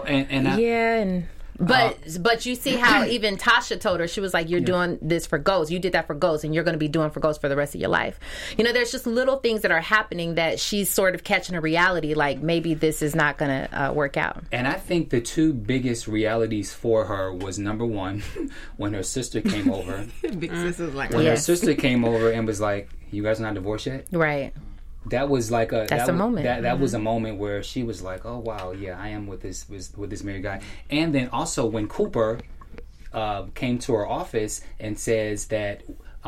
But you see how even Tasha told her, she was like, you're doing this for Ghost. You did that for Ghost, and you're going to be doing for Ghost for the rest of your life. There's just little things that are happening that she's sort of catching a reality, like maybe this is not going to work out. And I think the two biggest realities for her was, number one, when her sister came over. Big sister's like, her sister came over and was like, you guys not divorced yet? Right. that was like That's a moment. That was a moment where she was like, "Oh wow, yeah, I am with this married guy." And then also when Cooper came to her office and says that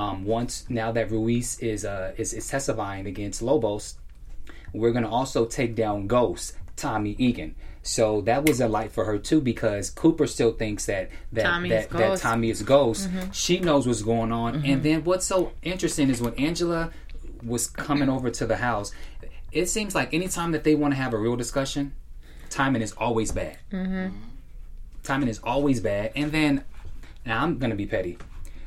now that Ruiz is testifying against Lobos, we're going to also take down Ghost, Tommy Egan. So that was a light for her too, because Cooper still thinks that Tommy is Ghost. Mm-hmm. She knows what's going on. Mm-hmm. And then what's so interesting is when Angela was coming over to the house, it seems like anytime that they want to have a real discussion, timing is always bad. Mm-hmm. Timing is always bad. And then, now I'm going to be petty.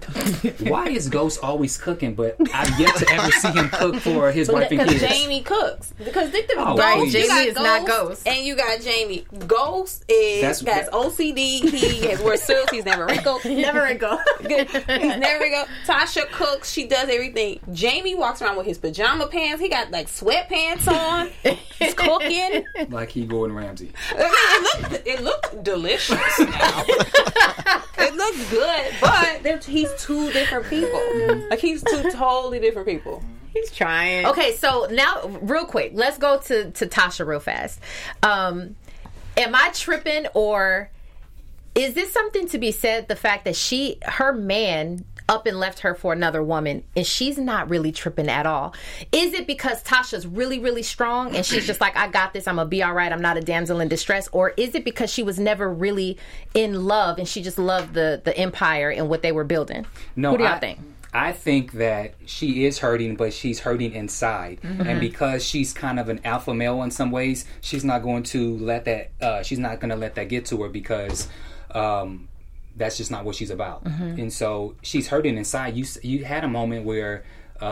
Why is Ghost always cooking, but I've yet to ever see him cook for his wife and kids? Because Jamie cooks. Because think of Ghost, Jamie is not Ghost. And you got Jamie. Ghost has OCD. He has wears suits. He's never wrinkled. Never wrinkled. He's never wrinkled. Tasha cooks. She does everything. Jamie walks around with his pajama pants. He got like sweatpants on. He's cooking. Like he Gordon Ramsay. It looked delicious now. It looked good, but he's two different people. Like he's two totally different people. He's trying. Okay, so now real quick, let's go to Tasha real fast. Am I tripping, or is this something to be said, the fact that her man up and left her for another woman and she's not really tripping at all? Is it because Tasha's really, really strong and she's just like, I got this, I'm gonna be all right, I'm not a damsel in distress? Or is it because she was never really in love and she just loved the empire and what they were building? No, what do y'all think? I think that she is hurting, but she's hurting inside. Mm-hmm. And because she's kind of an alpha male in some ways, she's not going to let that get to her, because that's just not what she's about. Mm-hmm. And so she's hurting inside. You had a moment where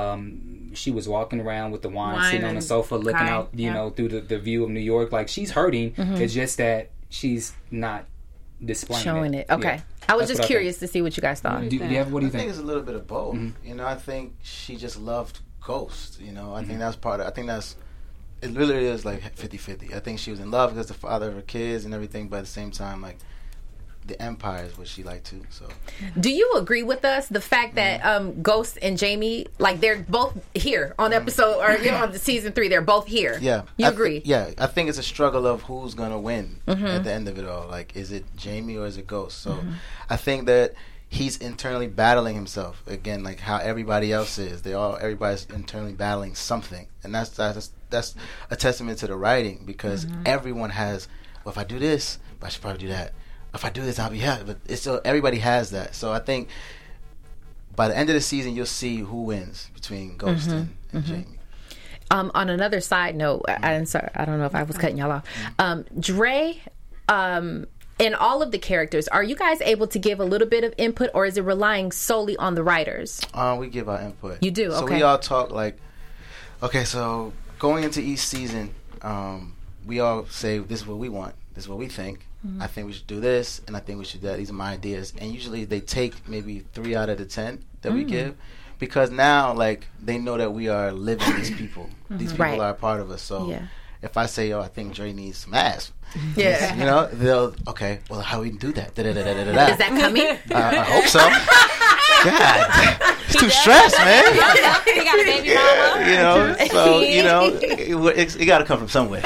she was walking around with the wine sitting on the sofa looking out, through the view of New York. Like, she's hurting. Mm-hmm. It's just that she's not displaying showing it. Okay. Yeah. I was just curious to see what you guys thought. What do you think? I think it's a little bit of both. Mm-hmm. I think she just loved Ghost. I think that's part of it. I think it really is like 50-50. I think she was in love because the father of her kids and everything, but at the same time, like, the empire is what she liked too. So, do you agree with us the fact that Ghost and Jamie, like, they're both here on the episode or on the season 3? They're both here. Yeah, you agree? I think it's a struggle of who's gonna win at the end of it all. Like, is it Jamie or is it Ghost? So, I think that he's internally battling himself again, like how everybody else is. Everybody's internally battling something, and that's a testament to the writing, because everyone has. Well, if I do this, I should probably do that. If I do this, I'll be happy. But it's still, everybody has that. So I think by the end of the season, you'll see who wins between Ghost and Jamie. On another side note, I'm sorry, I don't know if I was cutting y'all off. Dre, and all of the characters, are you guys able to give a little bit of input, or is it relying solely on the writers? We give our input. You do? So okay. We all talk like, okay, so going into each season, we all say, this is what we want. This is what we think. I think we should do this, and I think we should do that. These are my ideas. And usually they take maybe 3 out of the 10 that we give, because now, like, they know that we are living these people. These people are a part of us. So if I say, I think Dre needs some ass, they'll, okay, well, how we do that? Is that coming? I hope so. God, it's too stressed, man. He got a baby mama. It got to come from somewhere.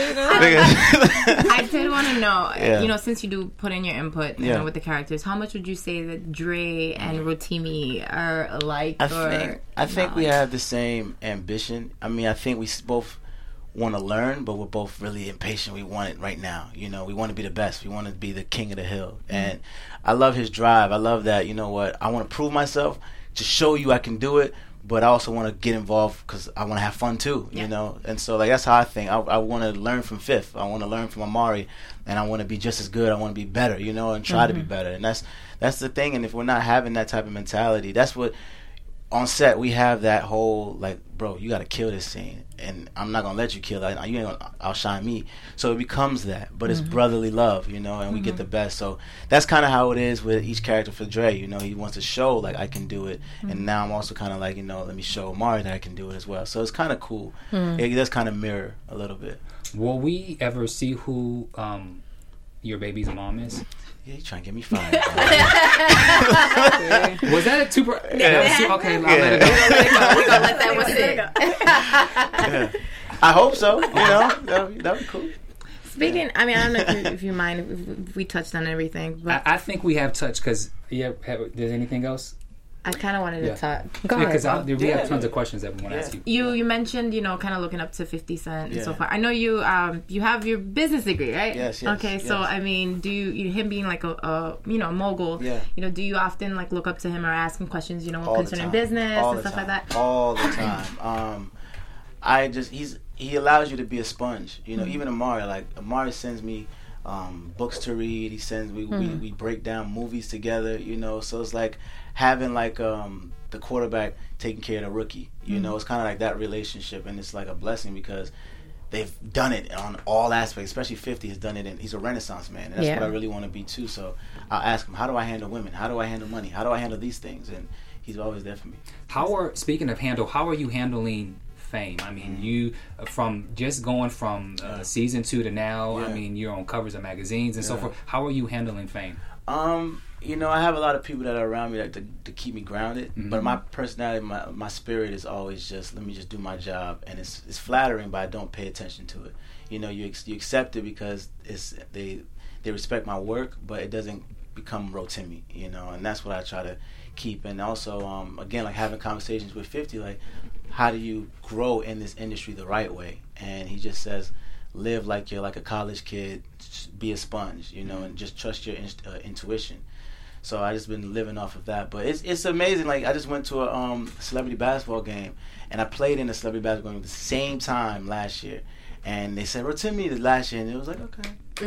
I did want to know, since you do put in your input with the characters, how much would you say that Dre and Rotimi are alike? I think we have the same ambition. I mean, I think we both want to learn, but we're both really impatient. We want it right now. We want to be the best. We want to be the king of the hill. And I love his drive. I love that, I want to prove myself, to show you I can do it, but I also want to get involved because I want to have fun too, And so, like, that's how I think. I want to learn from Fifth. I want to learn from Amari, and I want to be just as good. I want to be better, and try to be better. And that's the thing. And if we're not having that type of mentality, that's what, on set, we have that whole, like, bro, you got to kill this scene, and I'm not going to let you kill that. You ain't going to outshine me. So it becomes that. But it's brotherly love, and we get the best. So that's kind of how it is with each character for Dre. He wants to show, like, I can do it. And now I'm also kind of like, let me show Amari that I can do it as well. So it's kind of cool. It does kind of mirror a little bit. Will we ever see who your baby's mom is? Yeah, you trying to get me fired. Was that a two? Okay, I'll let it go. We're gonna let that one sit. Yeah. I hope so. You know, that'd be cool. Speaking, I mean, I don't know if you mind if we touched on everything, but I think we have touched because there's anything else? I kind of wanted to talk. Go ahead. Because we have tons of questions that we want to ask you. You mentioned, kind of looking up to 50 Cent and so far. I know you have your business degree, right? Yes. Okay, yes. so I mean, do you him being like a mogul? Yeah. Do you often like look up to him or ask him questions, All concerning business and stuff like that? All the time. He allows you to be a sponge. Even Amari sends me books to read. He sends we break down movies together. So it's like having the quarterback taking care of the rookie. It's kind of like that relationship, and it's like a blessing because they've done it on all aspects. Especially 50 has done it, and he's a Renaissance man, and that's what I really want to be too. So I'll ask him, how do I handle women? How do I handle money? How do I handle these things? And he's always there for me. Speaking of how are you handling fame? I mean, you from just going from season 2 to now. Yeah. I mean, you're on covers of magazines and so forth. How are you handling fame? I have a lot of people that are around me to keep me grounded. Mm-hmm. But my personality, my spirit is always just let me just do my job, and it's flattering, but I don't pay attention to it. You accept it because they respect my work, but it doesn't become Rotimi, and that's what I try to keep. And also, again, like having conversations with 50, like how do you grow in this industry the right way? And he just says, live like you're like a college kid, be a sponge, and just trust your intuition. So I just been living off of that. But it's amazing. Like I just went to a celebrity basketball game, and I played in a celebrity basketball game at the same time last year. And they said, Rotimi the last year, and it was like, okay.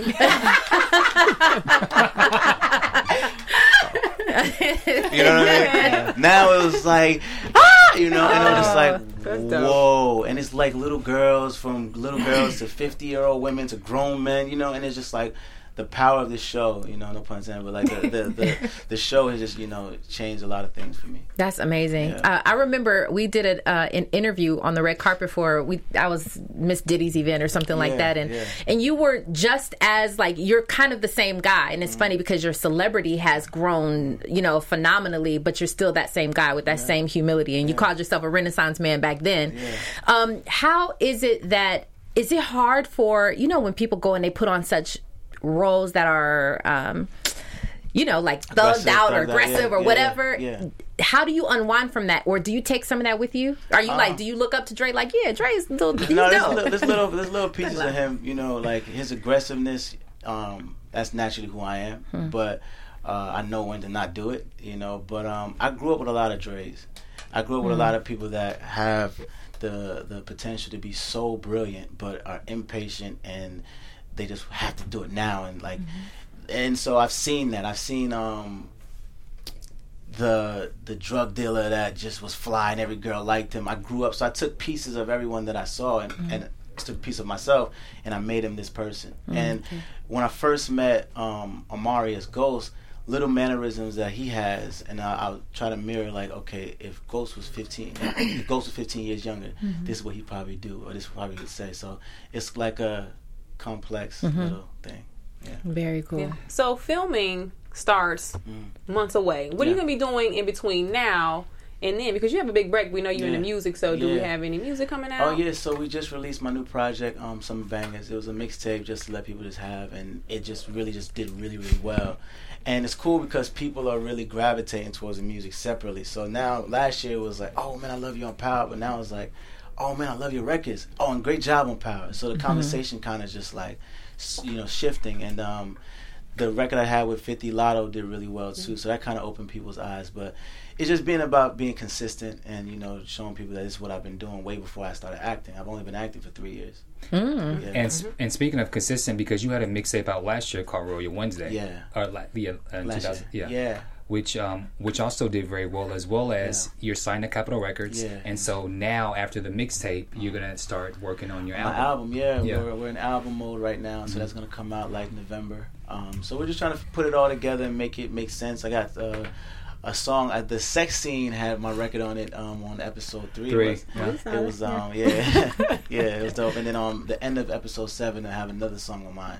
You know what I mean? Yeah. Now it was like, and it was just like, whoa. And it's like from little girls to 50-year-old women to grown men, and it's just like the power of this show, no pun intended, but like the show has just, changed a lot of things for me. That's amazing. Yeah. I remember we did an interview on the red carpet I was Miss Diddy's event or something like that, and you were just as you're kind of the same guy, and it's funny because your celebrity has grown, phenomenally, but you're still that same guy with that same humility, and you called yourself a Renaissance man back then. Yeah. How is it hard for when people go and they put on such roles that are thugged out or aggressive or whatever? Yeah. How do you unwind from that, or do you take some of that with you? Are you do you look up to Dre Dre's no, there's little pieces of him, like his aggressiveness, that's naturally who I am, but I know when to not do it, but I grew up with a lot of Dre's. I grew up with a lot of people that have the potential to be so brilliant but are impatient, and they just have to do it now, and and so I've seen that. I've seen the drug dealer that just was fly and every girl liked him. I grew up, so I took pieces of everyone that I saw and took a piece of myself, and I made him this person. And when I first met Amari as Ghost, little mannerisms that he has, and I'll try to mirror if Ghost was 15, if Ghost was 15 years younger, this is what he'd probably do, or this is what he would say. So it's like a complex little thing. Yeah. Very cool. Yeah. So filming starts months away. What are you going to be doing in between now and then? Because you have a big break. We know you're in the music, so do we have any music coming out? Oh, yeah. So we just released my new project, Summer Bangers. It was a mixtape just to let people just have, and it just did really, really well. And it's cool because people are really gravitating towards the music separately. So now, last year it was like, oh, man, I love you on Power. But now it's like, oh, man, I love your records. Oh, and great job on Power. So the conversation kind of just shifting. And the record I had with 50 Lotto did really well too. So that kind of opened people's eyes. But it's just about being consistent and, showing people that this is what I've been doing way before I started acting. I've only been acting for 3 years. Yeah. And speaking of consistent, because you had a mixtape out last year called Royal Wednesday. Yeah. Or last year. Yeah. Which also did very well, as well as you're signed to Capitol Records, and so now after the mixtape, you're gonna start working on your album. My album, we're in album mode right now, so that's gonna come out November. So we're just trying to put it all together and make it make sense. I got a song. The sex scene had my record on it on episode 3. It was it was dope. And then on the end of episode 7, I have another song of mine.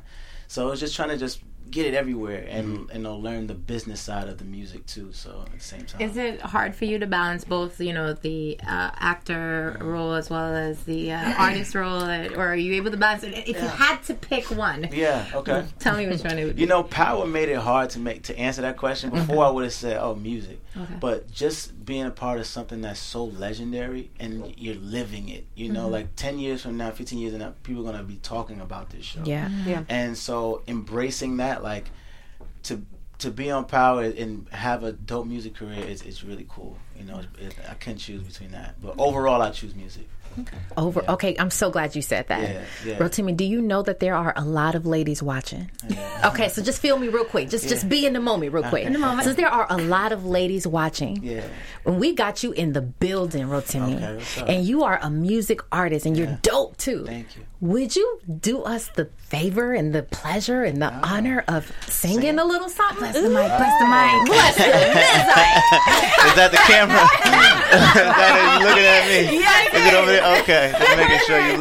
So it's just trying to just get it everywhere and learn the business side of the music too. So at the same time, is it hard for you to balance both, the actor role as well as the artist role, or are you able to balance it? If you had to pick one, okay. Tell me which one it would be. Power made it hard to answer that question. Before I would have said, music. Okay. But just being a part of something that's so legendary and you're living it, like 10 years from now, 15 years from now, people are going to be talking about this show. Yeah. And so embracing that, like, to be on Power and have a dope music career is really cool. I couldn't choose between that. But overall, I choose music. Okay, I'm so glad you said that. Yeah. Rotimi, do you know that there are a lot of ladies watching? Okay, so just feel me real quick. Just be in the moment real quick. In the moment. Since there are a lot of ladies watching, when we got you in the building, Rotimi, and you are a music artist and you're dope too. Thank you. Would you do us the favor and the pleasure and the honor of singing a little something? Bless the mic. Bless the Is that the camera? That is looking at me. Yes. Is it over there? Okay, just making sure you're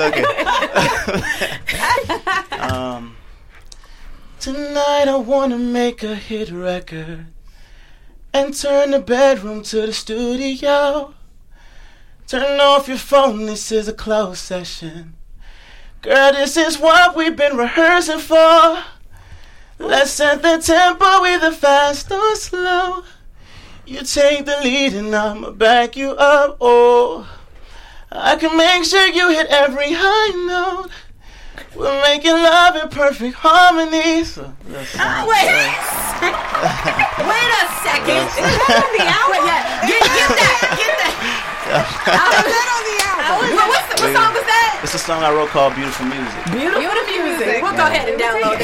looking. Tonight I wanna make a hit record and turn the bedroom to the studio. Turn off your phone, this is a closed session. Girl, this is what we've been rehearsing for. Let's set the tempo either fast or slow. You take the lead and I'ma back you up. Oh, I can make sure you hit every high note. We're making love in perfect harmony. So, wait a second. Is that on the album? Get that. What song was that? It's a song I wrote called Beautiful Music. Beautiful music. We'll go ahead and download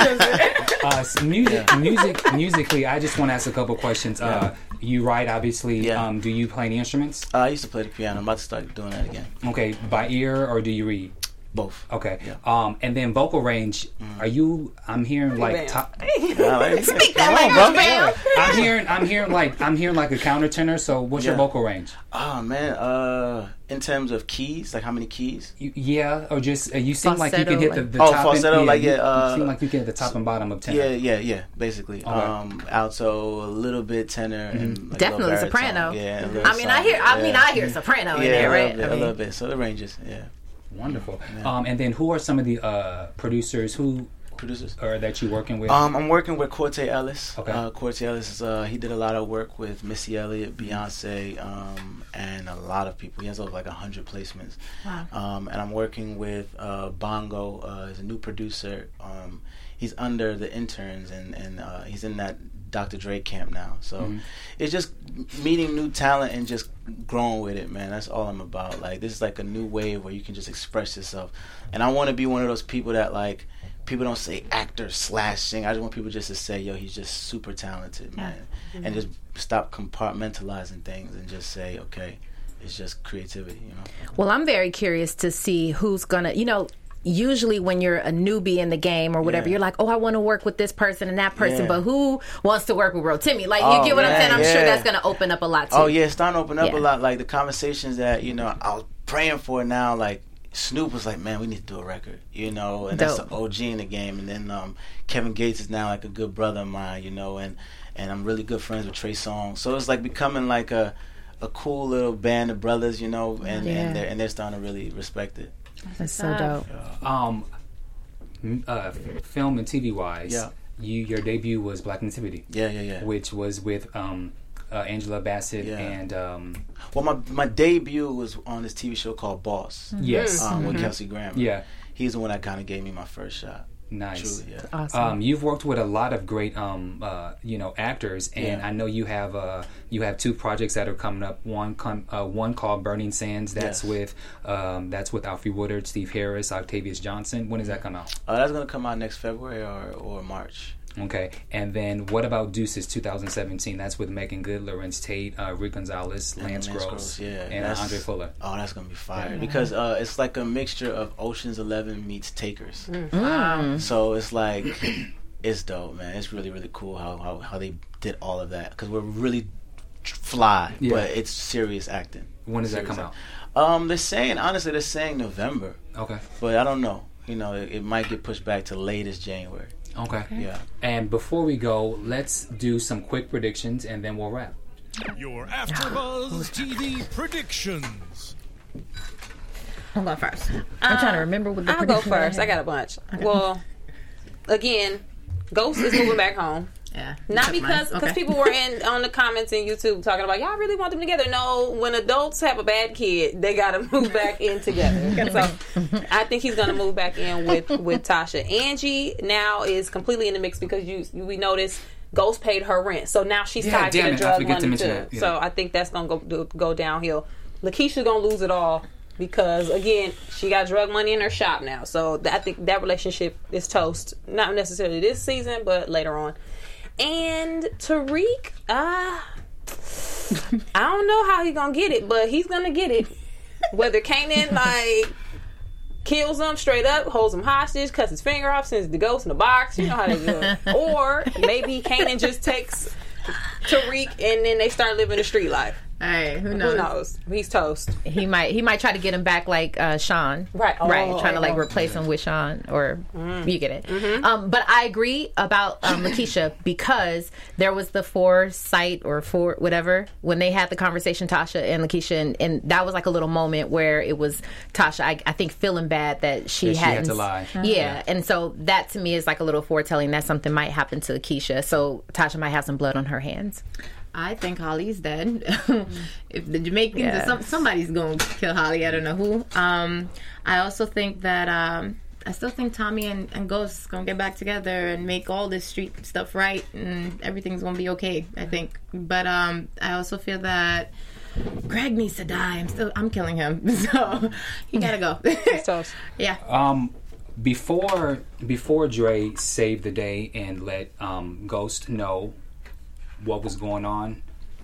that. Musically, I just want to ask a couple questions. You write, obviously. Do you play any instruments? I used to play the piano. I'm about to start doing that again. Okay, by ear or do you read? Both. Okay. Yeah. And then vocal range. Are you? I'm hearing like top. Speak that language, man. I'm hearing like a countertenor. So what's your vocal range? Oh man. In terms of keys, like how many keys? Or just you seem falsetto, like you can hit the top. Falsetto, you seem like you can hit the top and bottom of tenor. Yeah. Basically, alto, a little bit tenor, and like definitely a soprano. Yeah. I hear soprano in there, right? A little bit. So the ranges, yeah. Wonderful. And then who are some of the producers that you're working with? I'm working with Corte Ellis. Okay. Corte Ellis is he did a lot of work with Missy Elliott, Beyonce, and a lot of people. He has over like 100 placements. Wow. And I'm working with Bongo. He's a new producer. He's under the interns and he's in that Dr. Dre camp now. So it's just meeting new talent and just growing with it, man. That's all I'm about. Like, this is like a new wave where you can just express yourself. And I want to be one of those people that, like, people don't say actor / singer. I just want people just to say, yo, he's just super talented, man. Yeah. And just stop compartmentalizing things and just say, okay, it's just creativity, Well, I'm very curious to see who's gonna, usually when you're a newbie in the game or whatever, you're like, oh, I want to work with this person and that person, but who wants to work with Rotimi? Like, you get what I'm saying? I'm sure that's going to open up a lot, too. Oh, yeah, it's starting to open up a lot. Like, the conversations that, I was praying for now, like, Snoop was like, man, we need to do a record, and that's an OG in the game. And then Kevin Gates is now, like, a good brother of mine, and I'm really good friends with Trey Songz. So it's, like, becoming, like, a cool little band of brothers, and they're starting to really respect it. That's so dope. Film and TV wise, your debut was Black Nativity. Yeah. Which was with Angela Bassett and. Well, my debut was on this TV show called Boss. Yes. With Kelsey Grammer. Yeah. He's the one that kind of gave me my first shot. Nice. Truly, Awesome. You've worked with a lot of great, actors, and I know you have two projects that are coming up. One called Burning Sands. That's with Alfre Woodard, Steve Harris, Octavius Johnson. When does that come out? That's gonna come out next February or March. Okay, and then what about Deuces 2017? That's with Megan Good, Lorenz Tate, Rick Gonzalez, Lance Gross, and Andre Fuller. Oh, that's gonna be fire because it's like a mixture of Ocean's 11 meets Takers. So it's like it's dope, man. It's really really cool how they did all of that because we're really fly, but it's serious acting. When does that come out? They're saying November. Okay, but I don't know. it might get pushed back to latest January. Okay. Yeah. And before we go, let's do some quick predictions, and then we'll wrap. Your AfterBuzz TV predictions. I'm going first. I'm trying to remember what the I'll go prediction first. was. I got a bunch. Well, again, Ghost is moving back home. Yeah. Not because people were on the comments in YouTube talking about y'all really want them together. No, when adults have a bad kid, they got to move back in together. So I think he's going to move back in with Tasha. Angie now is completely in the mix because we noticed Ghost paid her rent, so now she's tied to the drug money too. Yeah. So I think that's going to go downhill. Lakeisha's going to lose it all because again she got drug money in her shop now. So I think that relationship is toast. Not necessarily this season, but later on. And Tariq, I don't know how he's gonna get it, but he's gonna get it. Whether Kanan kills him straight up, holds him hostage, cuts his finger off, sends the ghost in the box, you know how they do it. Or maybe Kanan just takes Tariq and then they start living the street life. Hey, who knows? Who knows? He's toast. He might try to get him back like Sean. Right. Trying to replace him with Sean, or you get it. Mm-hmm. But I agree about Lakeisha because there was the foresight or whatever when they had the conversation, Tasha and Lakeisha, and that was like a little moment where it was Tasha, I think, feeling bad that she had to lie. Yeah, and so that to me is like a little foretelling that something might happen to Lakeisha. So Tasha might have some blood on her hands. I think Holly's dead. If the Jamaicans, somebody's going to kill Holly. I don't know who. I also think that I still think Tommy and Ghost going to get back together and make all this street stuff right, and everything's going to be okay, I think. But I also feel that Greg needs to die. I'm killing him, so he gotta go. Yeah. Before Dre saved the day and let Ghost know what was going on,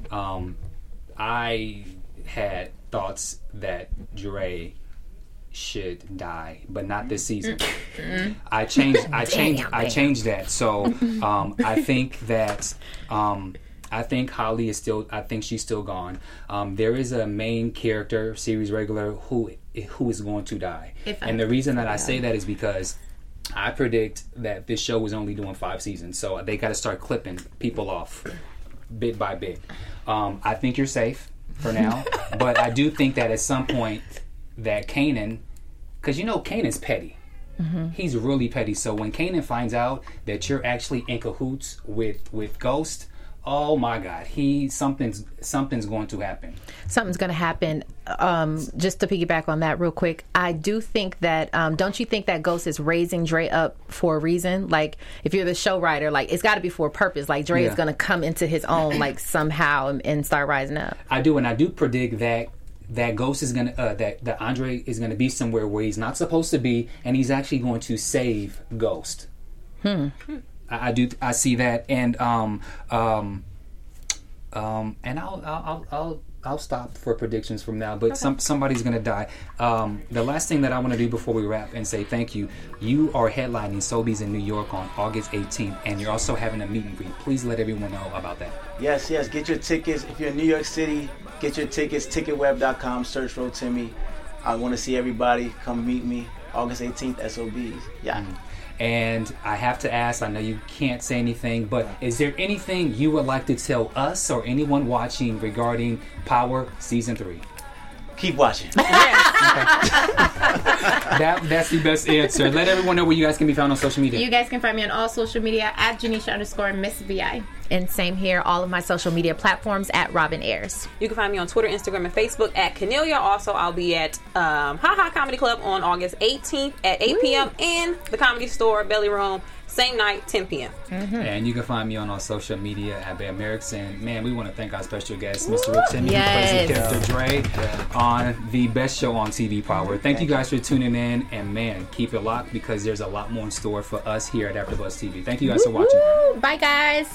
I had thoughts that Dre should die, but not this season. I changed that. So I think that I think Holly is still. I think she's still gone. There is a main character, series regular, who is going to die, and the reason that I say that is because I predict that this show is only doing 5 seasons, so they got to start clipping people off bit by bit. I think you're safe for now, but I do think that at some point that Kanan, because Kanan's petty. Mm-hmm. He's really petty. So when Kanan finds out that you're actually in cahoots with Ghost, oh my God, something's going to happen. Something's going to happen. Just to piggyback on that real quick, I do think that, don't you think that Ghost is raising Dre up for a reason? Like, if you're the show writer, like, it's got to be for a purpose. Like, Dre is going to come into his own, like, somehow and start rising up. I do, and I do predict that Ghost is going to, that Andre is going to be somewhere where he's not supposed to be, and he's actually going to save Ghost. I do. I see that, and I'll stop for predictions from now. But somebody's gonna die. The last thing that I want to do before we wrap and say thank you. You are headlining Sobeys in New York on August 18th, and you're also having a meet and greet. Please let everyone know about that. Yes. Get your tickets. If you're in New York City, get your tickets. Ticketweb.com. Search Road Timmy. I want to see everybody. Come meet me. August 18th. SOBs. Yeah. And I have to ask, I know you can't say anything, but is there anything you would like to tell us or anyone watching regarding Power Season 3? Keep watching. That's the best answer. Let everyone know where you guys can be found on social media. You guys can find me on all social media at Janisha_MissVI. And same here, all of my social media platforms at Robin Ayers. You can find me on Twitter, Instagram, and Facebook at Cornelia. Also, I'll be at Ha Ha Comedy Club on August 18th at 8 p.m. and the Comedy Store, Belly Room, same night, 10 p.m. Mm-hmm. And you can find me on our social media at Bear Merrick's. And man, we want to thank our special guest, Mr. Rick Timmy, who plays the character Dre on the best show on TV, Power. Thank you guys for tuning in, and man, keep it locked because there's a lot more in store for us here at AfterBuzz TV. Thank you guys for watching. Bye, guys.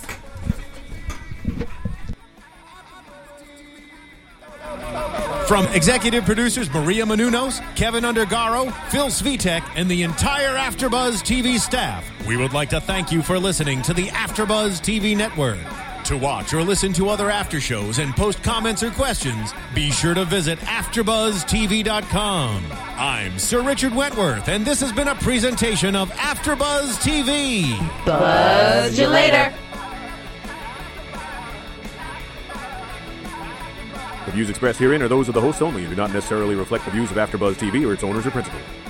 From executive producers Maria Menounos, Kevin Undergaro, Phil Svitek, and the entire AfterBuzz TV staff, we would like to thank you for listening to the AfterBuzz TV Network. To watch or listen to other after shows and post comments or questions, be sure to visit AfterBuzzTV.com. I'm Sir Richard Wentworth, and this has been a presentation of AfterBuzz TV. Buzz you later. The views expressed herein are those of the hosts only and do not necessarily reflect the views of AfterBuzz TV or its owners or principals.